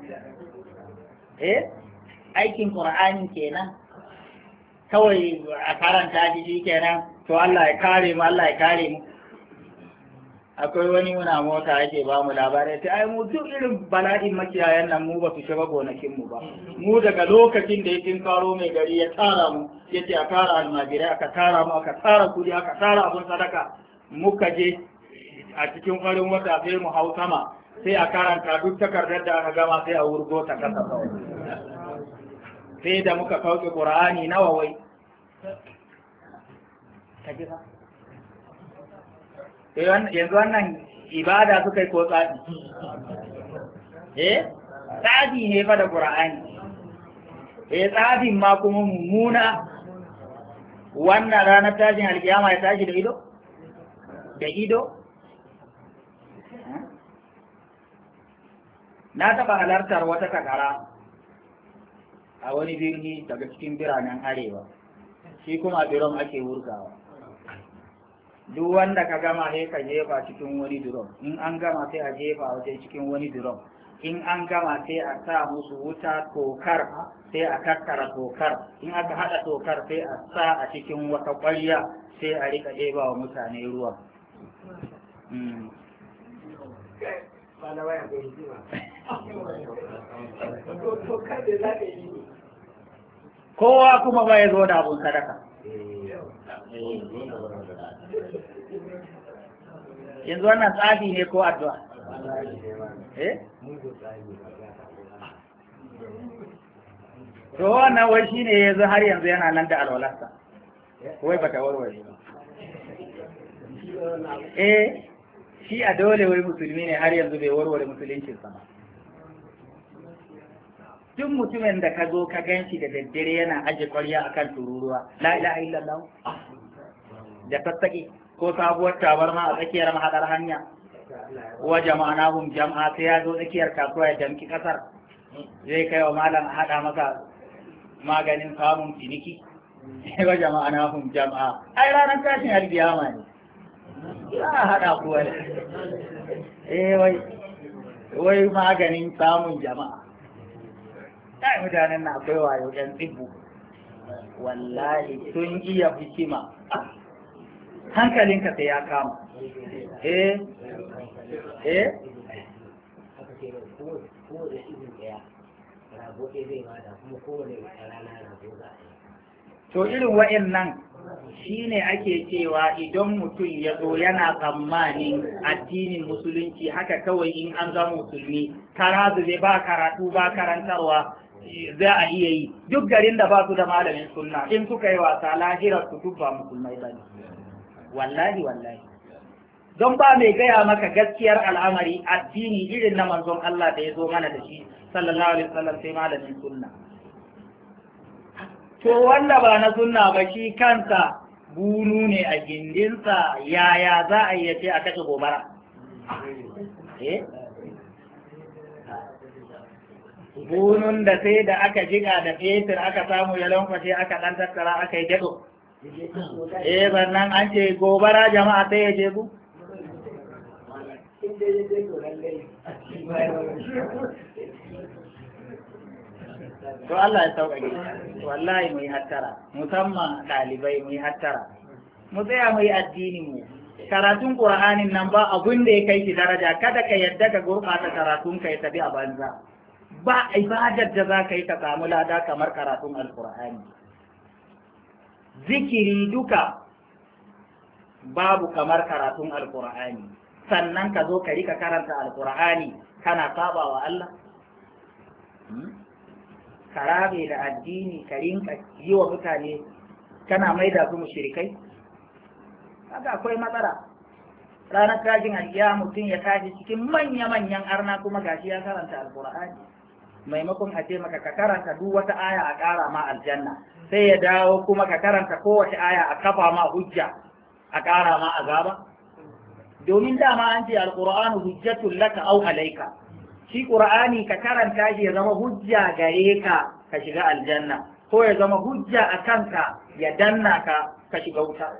aikin qur'ani kenan kawai a karanta shi kenan to Allah ya kare mu Allah ya kare mu akwai wani muna mota yake ba mu labarai sai ai mu duk irin bala'in makiyayan nan mu ba su shiga gonakin mu ba mu daga lokacin da yake karo mai gari ya tara mu yace a tara almajirai aka tara mu aka tara kudi aka tara abun sadaka muka je a cikin farin wata sai mu hau sama sai a karanta duk takardar da aka gama sai a wurgo ta kasa sai da muka kauke qur'ani nawa wai yanzu wannan ibada suka yi ko tsadi tsadi ne fa da qur'ani tsadin ma kuma mummuna wannan ranar tashin alkiyama ya tashi da ido na taɓa halartar wata takara a wani birni daga cikin biranen arewa shi kuma biron ake wurgawa duk wanda ka gama sai ka jefa cikin wani durom in an gama sai a jefa waje cikin wani durom in an gama sai a sa musu wuta tokar sai a tattara tokar in aka hada tokar sai a sa a cikin wata ƙwarya sai a rika ɗeba wa mutane ruwa kowa kuma ba ya zo da abun sadaka yanzu wannan tsafi ne ko addu'a to wannan wai shine yanzu har yanzu yana nan da alwalarsa wai bata warware ba shi a dole wai musulmi ne har yanzu bai warware musuluncinsa ba duk mutumin da ka zo ka ganshi da daddare yana aje ƙwarya akan tururuwa la ilaha illallah da tattaki ko sabuwar tabarma a tsakiyar mahaɗar hanya wa jama'anahum jam'a sai ya zo tsakiyar kasuwa ya damki kasar zai kai wa malam a haɗa masa maganin samun ciniki wa jama'anahum jam'a ai ranar tashin alkiyama ne za a haɗa kuwa wai maganin samun jama'a ai mutanen na akwai wayo ɗan tsibbu wallahi sun iya hikima hankalinka sai ya kama to irin wa'annan shine ake cewa idan mutum ya zo yana tsammanin addinin musulunci haka kawai in an zama musulmi karazu zai ba karatu ba karantarwa za a iya yi duk garin da ba su da malamin sunna in suka yi wasa lahirar su duk ba musulmai ba ne wallahi don ba mai gaya maka gaskiyar al'amari addini irin na manzon Allah da ya zo mana da shi sallallahu alaihi wasallam sai malamin sunna to wanda ba na sunna ba shi kansa bunu ne a gindinsa, yaya za a yi ce a kashe gobara? Bunun da sai da aka jiga da fetur aka samu ya lankwashe aka ɗan tattara aka yi daɗo. Sannan an ce gobara jama'a sai ya je ku? To Allah ya sauƙaƙe, wallahi mu yi hattara, musamman ɗalibai mu yi hattara, mu tsaya mu yi addini mu. Karatun Ƙur'anin nan ba abun da ya kai shi daraja, kada ka yadda ka gurɓata karatun ka ya tafi a banza. Ba ibadar da za ka yi ka samu lada kamar karatun Alƙur'ani. Zikiri duka babu kamar karatun Alƙur'ani. Sannan ka zo ka rika karanta Alƙur'ani kana saba wa Allah. Ka rabe da addini ka rinka yi wa mutane kana maida su mushrikai. Haka akwai matsala. Ranar tashin alƙiya mutum ya tashi cikin manya-manyan arna kuma gashi ya karanta Alƙur'ani. Maimakon a ce maka ka karanta duk wata aya a ƙara ma aljanna, sai ya dawo kuma ka karanta kowace aya a kafa ma hujja a ƙara ma azaba. Domin dama an ce Alƙur'anu hujjatul laka aw alayka. Shi Qur'ani ka karanta shi ya zama hujja gare ka ka shiga aljanna, ko ya zama hujja a kanka ya danna ka shiga wuta.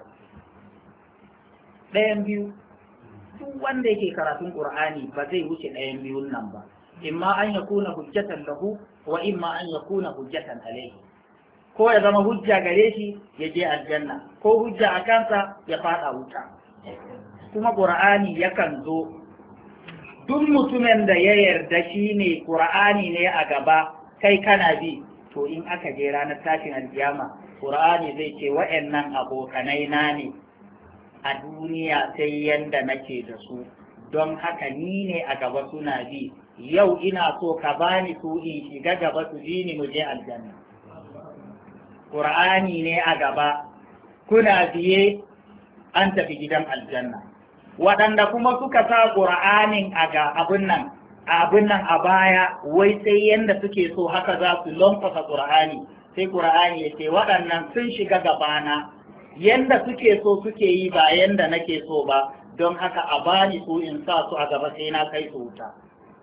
Ɗayan biyu, duk wanda yake karatun Qur'ani ba zai wuce ɗayan biyun nan ba. Imma an yakuna hujjatan lahu wa imma an yakuna hujjatan alayhi. Ko ya zama hujja gare shi ya je aljanna, ko hujja a kansa ya fada wuta. Kuma Qur'ani yakan zo duk mutumin da ya yarda shi ne Qur'ani ne a gaba kai kana bi, to in aka je ranar tashin alkiyama Qur'ani zai ce wa'annan abokanai na ne a duniya sai yanda nake da su, don haka ni ne a gaba suna bi, yau ina so ka bani su in shiga gaba su ji ni mu je aljanna. Qur'ani ne a gaba kuna biye an tafi gidan aljanna. Waɗanda kuma suka sa Qur'anin a ga abin nan a baya, wai sai yanda suke so haka za su lankwasa Qur'ani, sai Qur'ani ya ce waɗannan sun shiga gabana, yanda suke so suke yi ba yanda nake so ba, don haka a bani su in sa su a gaba sai na kai su wuta.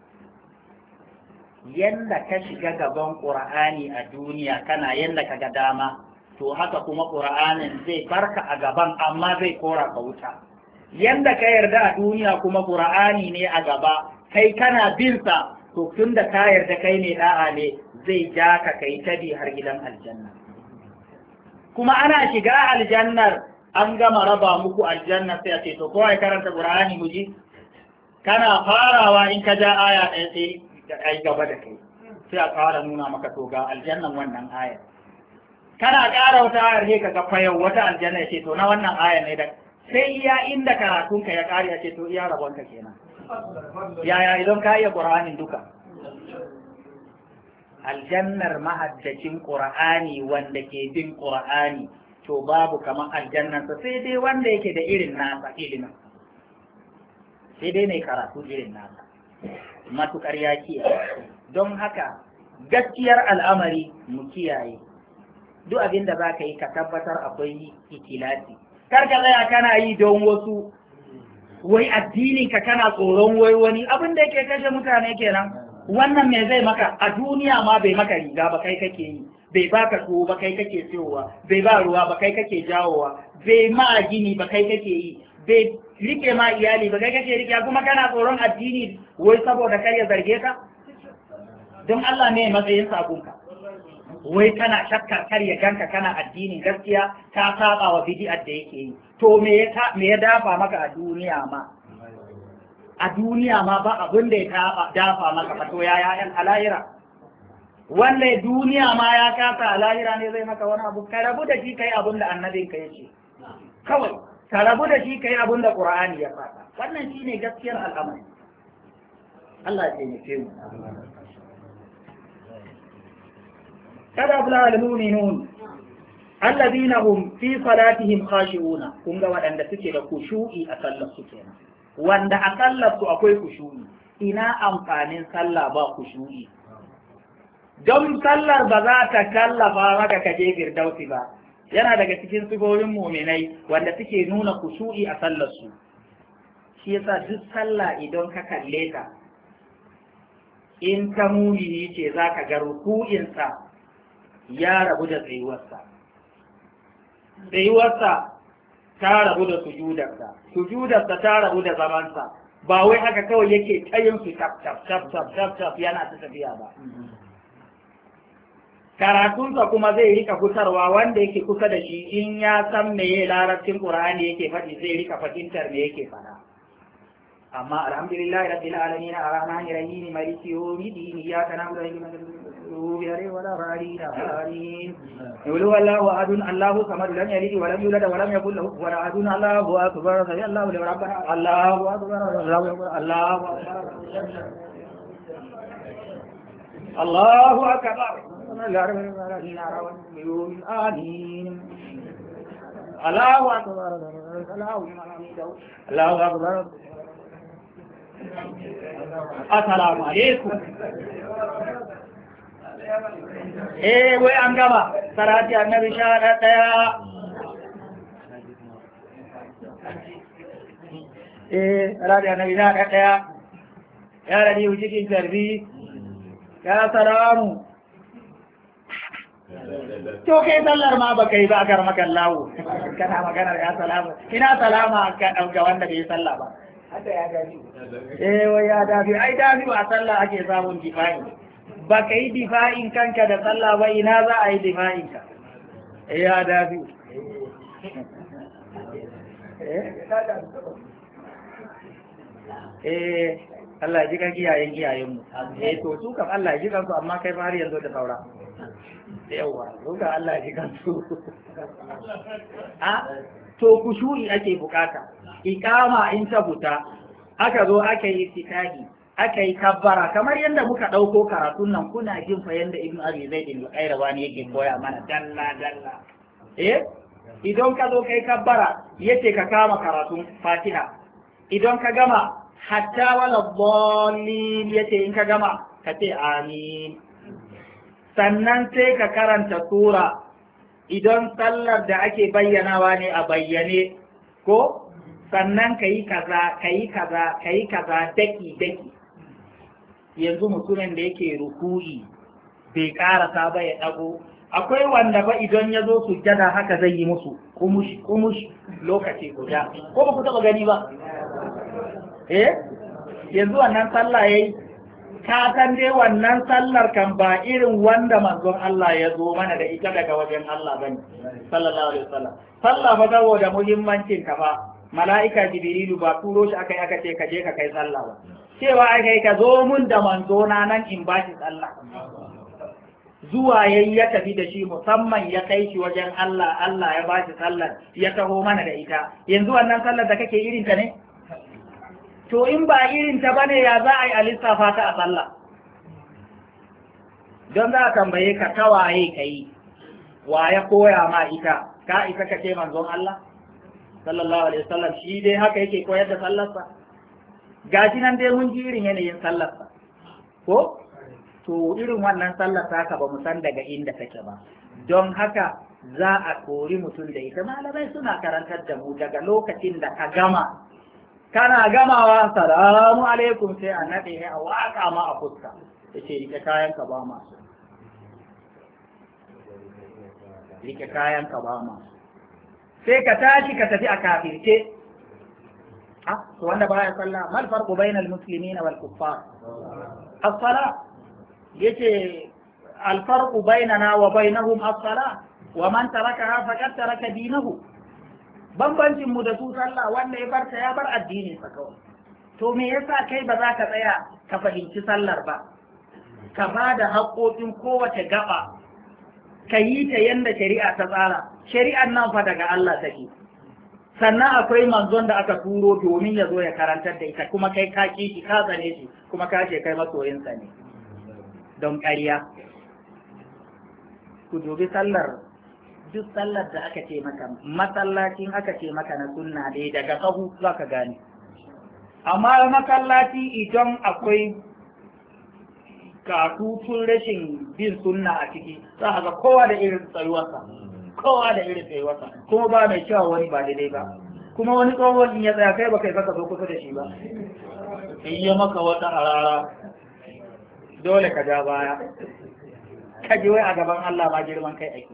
Yanda ka shiga gaban Qur'ani a duniya kana yanda ka ga dama, to haka kuma Qur'anin zai barka a gaban amma zai kora ka wuta. Yanda ka yarda a duniya kuma Qur'ani ne a gaba, kai kana bin sa, to tun da ka yarda kai ne da'a ne, zai ja ka kai tabi har gidan aljanna. Kuma ana shiga aljannar an gama raba muku aljanna sai a ce to kowa ya karanta Qur'ani mu ji. Kana farawa in ka ja aya ɗaya sai ai gaba da kai, sai a ƙara nuna maka to ga aljannan wannan ayar. Kana ƙara wata ayar ne ka ga fayau wata aljanna ya ce to na wannan ayar ne da sai iya inda karatunka ya ƙare ya ce to iya rabonka kenan. Yaya idan ka iya Qur'anin duka? Aljannar mahaddacin Qur'ani wanda ke bin Qur'ani to babu kamar aljannarsa, sai dai wanda yake da irin nasa ilimin, sai dai mai karatu irin nasa, matukar ya kiyaye. Don haka gaskiyar al'amari mu kiyaye, duk abin da za ka yi ka tabbatar akwai ikilasi. Kar ka tsaya kana yi don wasu, wai addinin ka kana tsoron wai wani abin da yake kashe mutane kenan. Wannan me zai maka a duniya ma bai maka riga ba kai kake yi, bai baka tuwo ba kai kake siyowa, bai ba ruwa ba kai kake jawowa, bai ma gini ba kai kake yi, bai rike ma iyali ba kai kake rike, kuma kana tsoron addini wai saboda kar ya zarge ka. Don Allah ne matsayin sabonka, wai kana shakkar kar ya ganka kana addinin gaskiya ka saba wa bid'ar da yake yi. To me ya dafa maka a duniya ma? A duniya ma ba abin da ya dafa maka ba, to yaya yan alahira? Wanda duniya ma ya kasa alahira ne zai maka wani abu? Ka rabu da shi kai abin da annabin ka yace. Kawai ka rabu da shi kai abin da Qur'ani ya faɗa. Wannan shine gaskiyar al'amari. Allah ya taimake mu. Kada abla al-mu'minun alladhina hum fi salatihim khashi'una, kun ga waɗanda suke da kushu'i a sallar su kenan. Wanda a sallar su akwai kushu'i, ina amfanin sallah ba kushu'i? Don sallar ba za ta kallafa maka ka je firdausi ba, yana daga cikin sifofin mu'minai wanda suke nuna kushu'i a sallar su shi yasa duk sallah idan ka kalle ta in ta mumini ce zaka ga ruku'insa ya rabu da tsayuwarsa ta rabu da sujudarsa ta rabu da zamansa ba wai haka kawai yake tayin su tap yana ta tafiya ba karatunsa kuma zai rika fitarwa wanda yake kusa da shi in ya san meye larabcin Qur'ani yake faɗi zai rika fahimtar me yake faɗa amma alhamdulillah rabbil alamin arrahmanir rahim maliki yawmiddin iyyaka na'budu wa iyyaka nasta'in wa la ilaha qul huwallahu ahad allahu samad lam yalid wa lam yulad wa lam yakul lahu kufuwan ahad allahu akbar allahu rabbana allahu akbar allahu akbar allahu akbar آمين الله أكبر الله أكبر السلام عليكم wai an gama salati annabi sha ɗaya salati annabi sha ɗaya ya radi cikin tarbi ya salamu to kai sallar ma ba kai ba kar maka lawo kana maganar ya salama ina salama ka dauka wanda bai sallah ba haka ya dafi wai ya dafi ai dafi ba sallah ake samun difa'i ba kai difa'in kanka da sallah ba ina za a yi difa'in ka ya dafi Allah ya ji kan iyayen mu to su kam Allah ya ji kan su amma kai fa har yanzu da saura yawa ga Allah ya ji kansu to kushu'i ake bukata iqama in ta buta aka zo aka yi iftitahi aka yi kabbara kamar yadda muka dauko karatun nan kuna jin fa yanda Ibn Abi Zaid al-Qayrawani yake koya mana dalla idan ka zo kai kabbara yace ka kama karatun Fatiha idan ka gama hatta wala dhallin yace in ka gama ka ce amin sannan sai ka karanta sura idan sallar da ake bayyanawa ne a bayyane ko sannan ka yi kaza daki yanzu mutumin da yake ruku'i bai karasa ba ya dago akwai wanda ba idan ya zo sujjada haka zai yi musu kumush lokaci guda ko ba ku taba gani ba yanzu wannan sallah yayi ka san dai wannan sallar kan ba irin wanda manzon Allah ya zo mana da ita daga wajen Allah bane sallallahu alaihi wasallam sallah ba saboda muhimmancin ka ba mala'ika jibrilu ba turo shi aka ce ka je ka kai sallah ba cewa kai ka zo mun da manzo na nan in ba shi sallah zuwa yayi ya tafi da shi musamman ya kai shi wajen Allah Allah ya ba shi sallar ya taho mana da ita yanzu wannan sallar da kake irin ta ne to in ba irin ta bane ya za a yi a lissafa ta a sallah don za a tambaye ka tawaye ka yi wa ya koya ma ita ka isa ka ce manzon Allah sallallahu alaihi wasallam shi dai haka yake koyar da sallarsa gashi nan dai mun ji irin yanayin sallarsa ko to irin wannan sallar ka ba mu san daga inda take ba don haka za a kori mutum da ita malamai suna karantar da mu daga lokacin da ka gama kana gamawa salamu alaikum sai a naɗe ne a waka ma a fuska ya ce rike kayanka ba masu rike kayanka ba masu sai ka tashi ka tafi a kafirce to wanda ba ya sallah mal farqu bainal muslimina wal kuffar as-sala yace al farqu bainana wa bainahum as-sala wa man tarakaha faqad taraka dinahu bambancin mu da su sallah wanda ya barta ya bar addinin sa kawai to me yasa kai ba za ka tsaya ka fahimci sallar ba ka ba da haƙoƙin kowace gaba ka yi ta yanda shari'a ta tsara shari'ar nan fa daga Allah take sannan akwai manzon da aka turo domin ya zo ya karantar da ita kuma kai ka ki shi ka tsane shi kuma ka ce kai masoyinsa ne don ƙarya ku dubi sallar duk sallar da aka ce maka masallacin aka ce maka na sunna dai daga sahu za ka gane amma masallaci idan akwai katutun rashin bin sunna a ciki za a ga kowa da irin tsayuwarsa kowa da irin sai wata kuma ba mai cewa wani ba daidai ba kuma wani tsohon in ya tsaya kai ba kai saka zo kusa da shi ba in yi maka wata harara dole ka ja baya ka ji wai a gaban Allah ma girman kai ake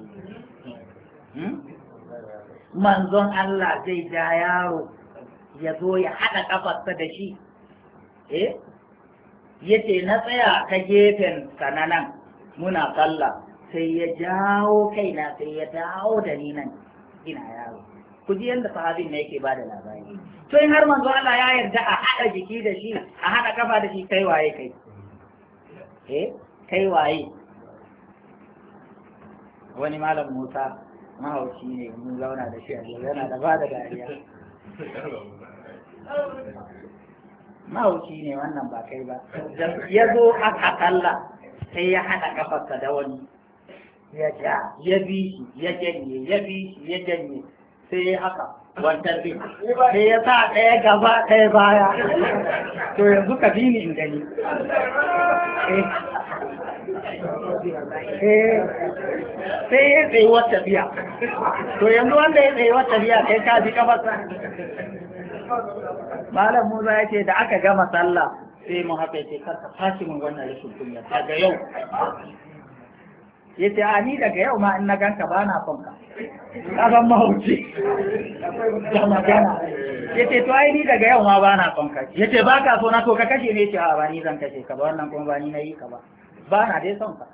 manzon Allah zai ja yaro ya zo ya haɗa ƙafarsa da shi yace na tsaya ta gefen sananan muna sallah sai ya jawo kaina sai ya dawo da ni nan ina yaro ku ji yadda sahabin ne yake bada labari to in har manzo Allah ya yarda a haɗa jiki da shi a haɗa kafa da shi kai waye kai kai waye wani malam Musa mahauci ne mun zauna da shi a yana da bada dariya mahauci ne wannan ba kai ba ya zo aka kalla sai ya haɗa kafarsa da wani ya ja ya bi shi ya janye ya bi shi ya janye sai ya haka wancan bi sai ya sa ɗaya gaba ɗaya baya to yanzu ka bi ni in gani sai ya tsaye wata biya to yanzu wanda ya tsaye wata biya kai ka bi kafarsa malam Musa ya ce da aka gama sallah sai mu haka ya ce karka tashi mun wannan rashin kunya daga yau ya ce a ni daga yau ma in na ganka ba na son ka kasan mahauci da magana ya ce to ai ni daga yau ma ba na son ka ya ce ba ka so na to ka kashe ne ce a ba ni zan kashe ka ba wannan kuma ba ni na yi ka ba ba na dai son ka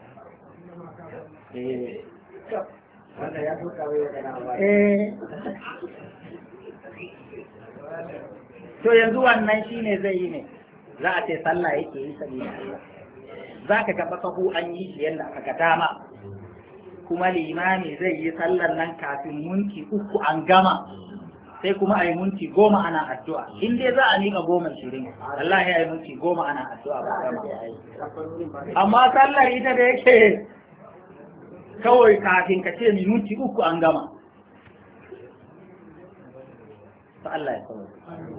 to yanzu wannan shine zai yi ne za a ce sallah yake yi sabida Allah za ka gaba sahu an yi shi yadda aka ga dama kuma limami zai yi sallar nan kafin minti 3 an gama sai kuma a yi minti 10 ana addu'a in dai za a nika 10-20 Allah ya yi minti 10 ana addu'a ba gama amma sallar ita da yake kawai kafin ka ce minti 3 an gama ta Allah ya kawo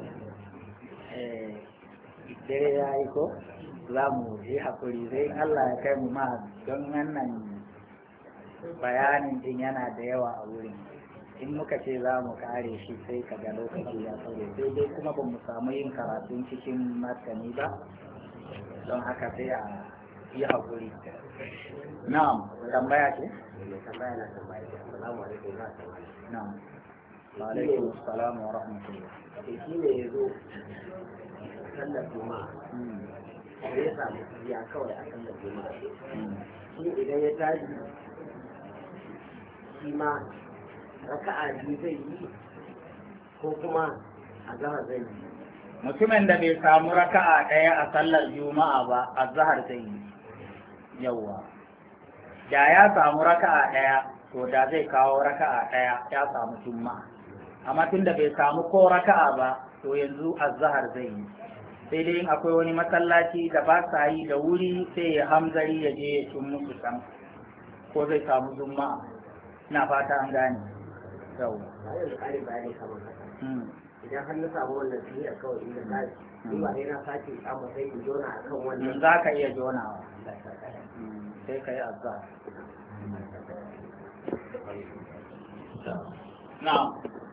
dare ya yi ko za mu yi haƙuri sai Allah ya kai mu ma don wannan bayanin din yana da yawa a wurin in muka ce za mu kare shi sai ka ga lokaci ya sauye sai dai kuma ba mu samu yin karatun cikin martani ba don haka sai a yi haƙuri na'am tambaya ce? na'am wa alaikum assalam wa rahmatullah shi ne ya zo sallar juma'a da ya samu ya kawai a sallar juma'a shi idan ya tashi shi ma raka'a biyu zai yi ko kuma a zahar zai yi mutumin da bai samu raka'a ɗaya a sallar juma'a ba a zahar zai yi yawwa da ya samu raka'a ɗaya to da zai kawo raka'a ɗaya ya samu juma'a amma tun da bai samu ko raka'a ba to yanzu azhar zai yi sai dai in akwai wani masallaci da ba sa yi da wuri sai ya hamzari ya je ya cin musu can ko zai samu juma'a ina fata an gane yau tare da ƙarin bayani kamar haka idan har na samu wannan sihiyar kawai inda na yi ba dai na sake amma sai in jona a kan wannan za ka iya jonawa sai ka yi azhar na'am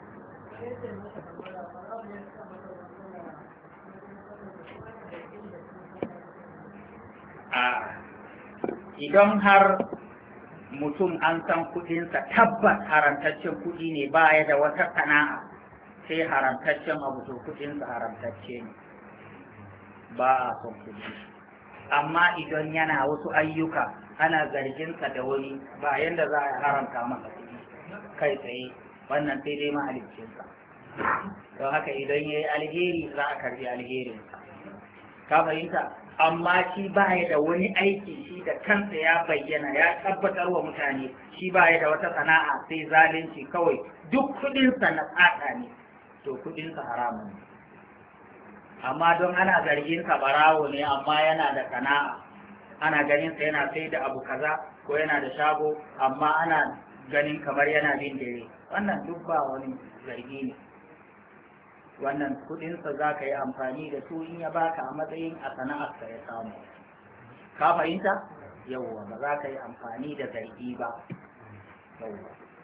idan har mutum an san kudinsa tabbas haramtaccen kudi ne baya da wata sana'a sai haramtaccen abu to kudinsa haramtacce ne ba a son kudi amma idan yana wasu ayyuka ana zarginsa da wani ba yanda za a haramta masa kudi kai tsaye wannan sai dai mahaliccinsa don haka idan ya yi alheri za a karbi alherinsa ka fahimta amma shi ba ya da wani aiki shi da kansa ya bayyana ya tabbatar wa mutane shi ba ya da wata sana'a sai zalunci kawai duk kudinsa na tsaka ne to kudinsa haramun ne amma don ana zarginsa barawo ne amma yana da sana'a ana ganinsa yana sai da abu kaza ko yana da shago amma ana ganin kamar yana bin dare wannan duk ba wani zargi ne wannan kudinsa za ka yi amfani da su in ya baka a matsayin a sana'arsa ya samu ka fahimta yauwa ba za ka yi amfani da zargi ba yauwa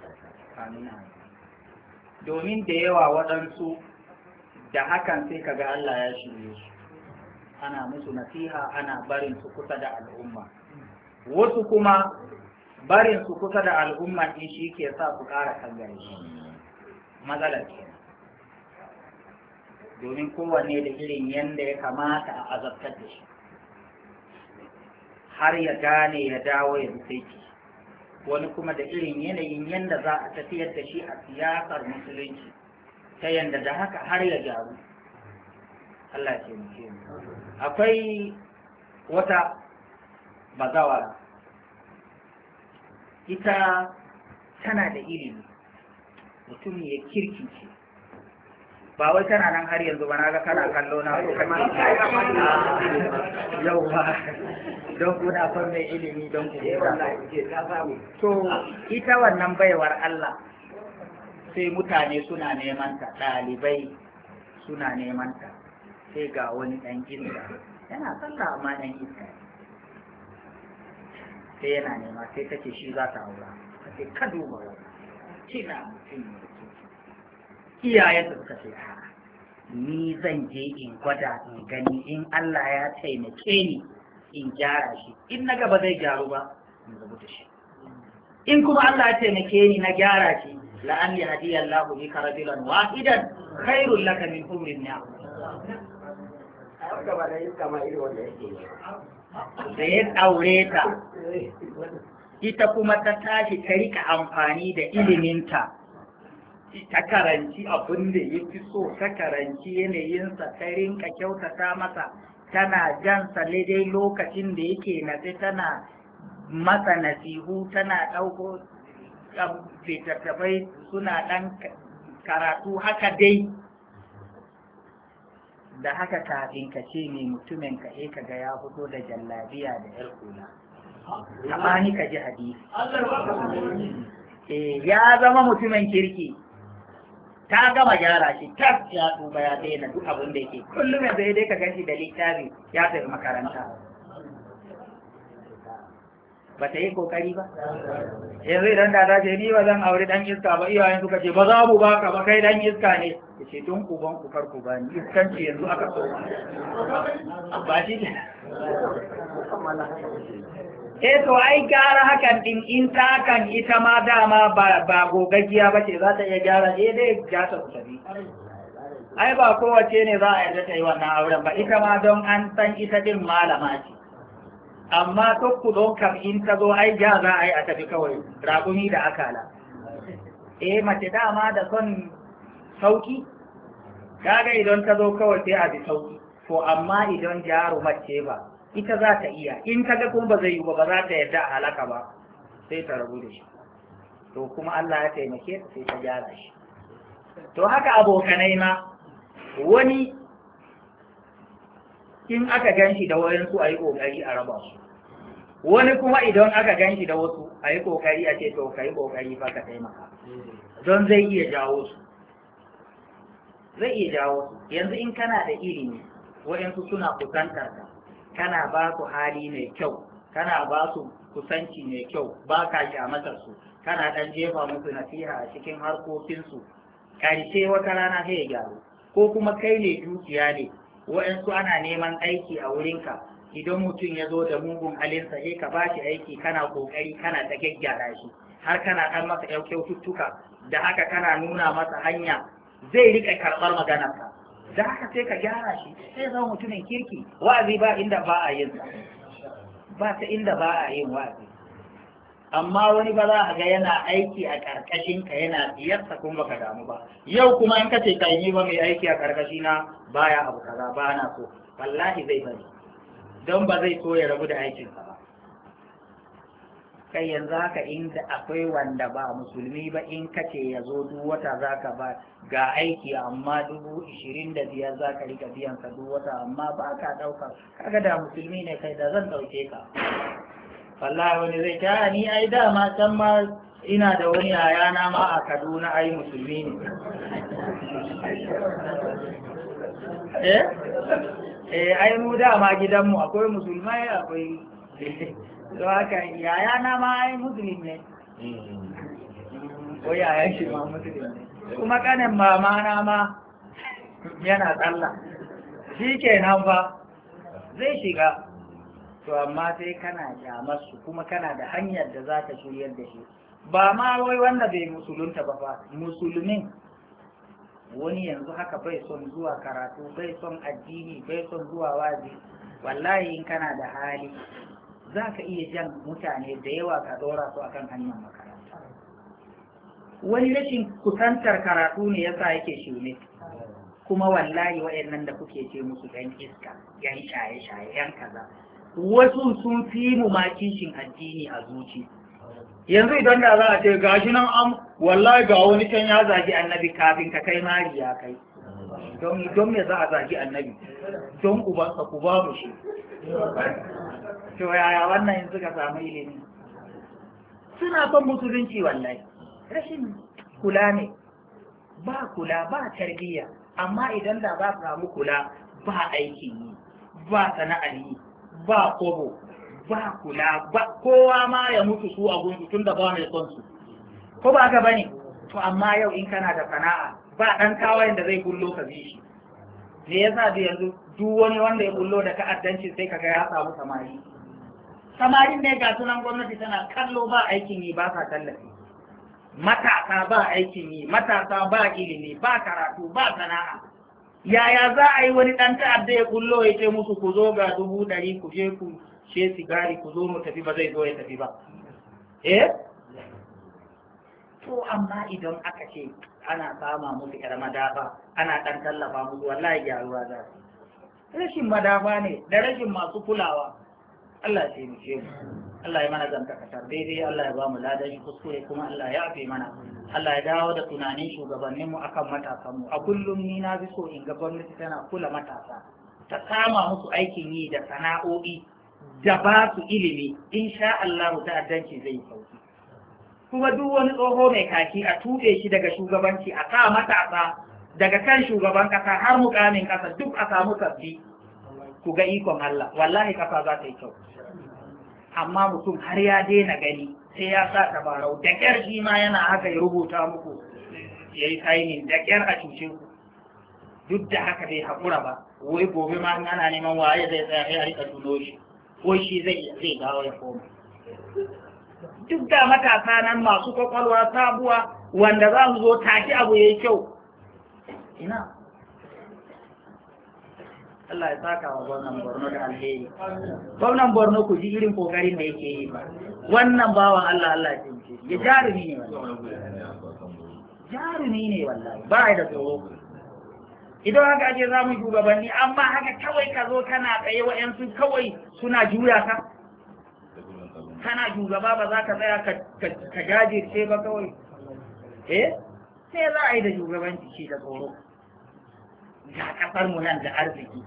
amina. Domin da yawa waɗansu da hakan sai kaga Allah ya shirye su, ana musu nasiha, ana barin su kusa da al'umma. Wasu kuma barin su kusa da al'umma din shi ke sa su ƙara kangare shi, matsalar ke. Domin kowanne da irin yanda ya kamata a azabtar da shi har ya gane ya dawo ya bi saiti, wani kuma da irin yanayin yanda za a tafiyar da shi a siyasar musulunci ta yanda da haka har ya gyaru. Allah ya taimake mu. Akwai wata bazawara, ita tana da ilimi, mutum ya kirki ce, ba wai tana nan har yanzu ba, na ga kana kallo na so kake yau ba don kuna son mai ilimi don ku to ita wannan baiwar Allah sai mutane suna neman ta, ɗalibai suna neman ta, sai ga wani ɗan iska yana sallah amma ɗan iska sai yana nema, sai take shi za ta aura, sai ka duba wani kina mutum iyayen da suka ce ni zan je in gwada in gani in Allah ya taimake ni in gyara shi, in na gaba zai gyaru ba in rubuta shi, in kuma Allah ya taimake ni na gyara shi la'an ya hadiya Allah bika rajulan wahidan khairul laka min humrin ni'am. Da ya aure ta ita kuma ta tashi ta rika amfani da iliminta, ta karanci abin da ya fi so, ta karanci yanayinsa, ta rinka kyautata masa, tana jansa dai lokacin da yake natsi, tana masa nasihu, tana ɗauko littattafai suna ɗan karatu haka dai. Da haka kafin ka ce ne mutumin ka ka ga ya fito da jallabiya da yar kula, amma ni ka ji hadisi ya zama mutumin kirki, ta gama gyara shi tas ya tuba ya daina duk abin da yake kullum yanzu dai ka ganshi da littafi ya tafi makaranta. Ba ta yi kokari ba yanzu idan da ce ni ba zan aure dan iska ba, iyayen suka ce ba za mu baka ba, kai dan iska ne, ya ce don uban ku kar ku bani iskanci yanzu aka so ba shi to ai gyara hakan din, in ta kan ita ma dama ba gogaggiya ba ce za ta iya gyara dai ja ta tafi. Ai ba kowace ne za a yarda ta yi wannan auren ba, ita ma don an san ita din malama ce, amma tokku don kam in ta zo ai ja za a yi a tafi kawai raƙumi da akala. Mace dama da son sauki, kaga idan ta zo kawai sai a bi sauki, to amma idan jaro mace ba ita za ta iya, in ta ga kuma ba zai yi ba za ta yarda a halaka ba sai ta rabu da shi, to kuma Allah ya taimake ta sai ta gyara shi. To haka abokanai ma, wani in aka gan shi da wayansu a yi ƙoƙari a raba su, wani kuma idan aka gan shi da wasu a yi ƙoƙari a ce to ka yi ƙoƙari fa ka taimaka, don zai iya jawo su, zai iya jawo su. Yanzu in kana da ilimi wayansu suna kusantar ka, kana ba su hali mai kyau, kana ba su kusanci mai kyau, ba ka kyamatar su, kana ɗan jefa musu nasiha a cikin harkokinsu, ƙarshe wata rana sai ya gyaru. Ko kuma kai ne dukiya ne, waɗansu ana neman aiki a wurinka, idan mutum ya zo da mugun halinsa sai ka ba shi aiki, kana ƙoƙari kana ta gyaggyara shi, har kana ɗan masa kyaututtuka, da haka kana nuna masa hanya, zai riƙa karɓar maganarka, da haka sai ka gyara shi, sai zama mutumin kirki. Wa'azi ba inda ba a yin ba ta inda ba a yin wa'azi, amma wani ba za a ga yana aiki a ƙarƙashin ka yana siyarsa kuma baka damu ba. Yau kuma in ka ce kai ni ba mai aiki a ƙarƙashi na baya abu kaza ba na so, wallahi zai bari, don ba zai so ya rabu da aikinsa ba. Kai yanzu haka inda akwai wanda ba musulmi ba, in ka ce ya zo duk wata za ka ba ga aiki amma 25,000 za ka rika biyansa duk wata, amma ba ka ɗauka, kaga da musulmi ne kai da zan ɗauke ka. Wallahi wani zai ta ni ai dama can ma ina da wani yayana ma a Kaduna ai musulmi ne. Ai mu dama gidanmu akwai musulmai akwai to haka yayana ma ai musulmi ne. ko yayan shi ma musulmi ne kuma kanin mama na ma yana tsalla shi kenan fa zai shiga to amma sai kana kyamar su kuma kana da hanyar da za ka shiryar da shi ba ma wai wanda bai musulunta ba fa musulmin wani yanzu haka bai son zuwa karatu bai son addini bai son zuwa wazi wallahi in kana da hali za ka iya jan mutane da yawa ka dora su akan hanyar makaranta wani rashin kusantar karatu ne yasa yake shirme kuma wallahi waɗannan da kuke ce musu ɗan iska yan shaye-shaye yan kaza wasu sun fi mu ma kishin addini a zuci yanzu idan da za a ce gashi nan wallahi ga wani can ya zagi annabi kafin ka kai mari ya kai don me za a zagi annabi don ubansa ku ba mu shi to yaya wannan yanzu ka samu ilimi suna son musulunci wallahi rashin kula ne ba kula ba tarbiyya amma idan da ba samu kula ba aikin yi ba sana'ar yi ba kobo ba kula ba kowa ma ya mutu su a gunsu tun da ba mai son su ko ba haka bane to amma yau in kana da sana'a ba dan tawayen da zai bullo ka bi shi me yasa da yanzu duk wani wanda ya bullo da ta'addanci sai kaga ya samu samarin ne ga sunan gwamnati tana kallo ba aikin yi ba sa tallafi matasa ba aikin yi matasa ba ilimi ba karatu ba sana'a yaya za a yi wani dan ta'adda ya bullo ya ce musu ku zo ga 100 ku je ku she sigari ku zo mu tafi ba zai zo ya tafi ba to amma idan aka ce ana sama musu yar madafa ana dan tallafa musu wallahi gyaruwa za su rashin madafa ne da rashin masu kulawa Allah ya taimake mu Allah ya mana zanta kasar daidai Allah ya ba mu ladan shi kuskure kuma Allah ya afe mana Allah ya dawo da tunanin shugabanninmu akan matasanmu a kullum ni na bi so in ga gwamnati tana kula matasa ta sama musu aikin yi da sana'o'i da ba su ilimi insha Allah ta'addanci zai sauki kuma duk wani tsoho mai kaki a tuɓe shi daga shugabanci a sa matasa daga kan shugaban kasa har mukamin kasa duk a samu sabbi ku ga ikon Allah wallahi kasa za ta yi kyau amma mutum har ya daina gani sai ya sa tabarau da ƙyar shi ma yana haka ya rubuta muku ya yi sainin da ƙyar a cuce ku duk da haka bai haƙura ba wai gobe ma ana neman waye zai tsaya ya rika tuno shi ko shi zai dawo ya koma duk da matasa nan masu kwakwalwa sabuwa wanda za su zo take abu ya yi kyau ina Allah ya saka wa gwamnan Borno da alheri gwamnan Borno ku ji irin kokarin da yake yi ba wannan bawan Allah ya cince ya jarumi ne wallahi ba da tsoro idan haka ake zamu shugabanni amma haka kawai ka zo kana tsaye wa'yansu kawai suna juya ka kana shugaba ba za ka tsaya ka jajirce ba kawai sai za a yi da shugabanci shi da tsoro ga kasar mu nan da arziki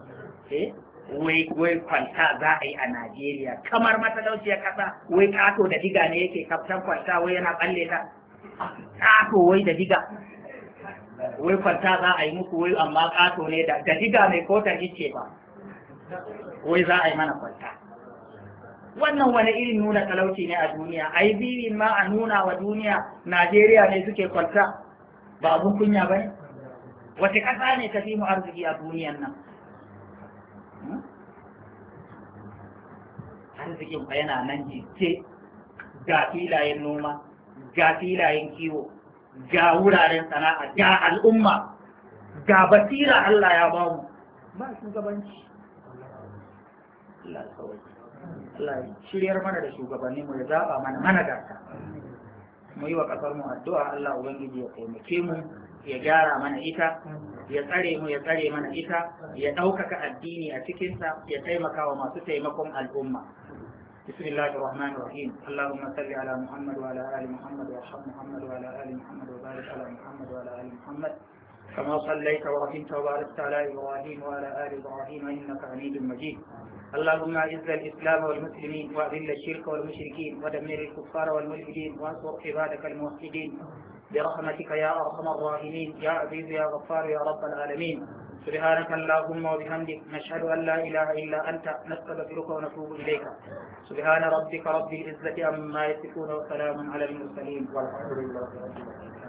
wai kwalta za a yi a Najeriya kamar matalauciyar kasa wai kato da diga ne yake kaftan kwalta wai yana tsalle ta kato wai da diga wai kwalta za a yi muku wai amma kato ne da diga mai kotar ice ba wai za a yi mana kwalta wannan wani irin nuna talauci ne a duniya a yi birin ma a nuna wa duniya Najeriya ne suke kwalta ba abun kunya ba ne wace ƙasa ne ta fi mu arziki a duniyan nan arzikin ba yana nan jike ga filayen noma ga filayen kiwo ga wuraren sana'a ga al'umma ga basira Allah ya ba mu ba shugabanci Allah shiryar mana da shugabanni mu ya zaba mana managarta mu yi wa kasar mu addu'a Allah ubangiji ya taimake mu ya gyara mana ita ya tsare mu ya tsare mana ita ya ɗaukaka addini a cikinsa ya taimaka wa masu taimakon al'umma bismillahir rahmanir rahim allahumma salli ala muhammad wa ala ali muhammad wa arham muhammad wa ala ali muhammad wa barik ala muhammad wa ala ali muhammad كما صليت ورحمت وباركت على إبراهيم وعلى آل إبراهيم إنك حميد مجيد اللهم أعز الإسلام والمسلمين وأذل الشرك والمشركين ودمر الكفار والملحدين وانصر عبادك الموحدين برحمتك يا أرحم الراحمين يا عزيز يا غفار يا رب العالمين سبحانك اللهم وبحمدك نشهد أن لا إله إلا أنت نستغفرك ونتوب إليك سبحان ربك رب العزة عما يصفون وسلام على المرسلين والحمد لله رب العالمين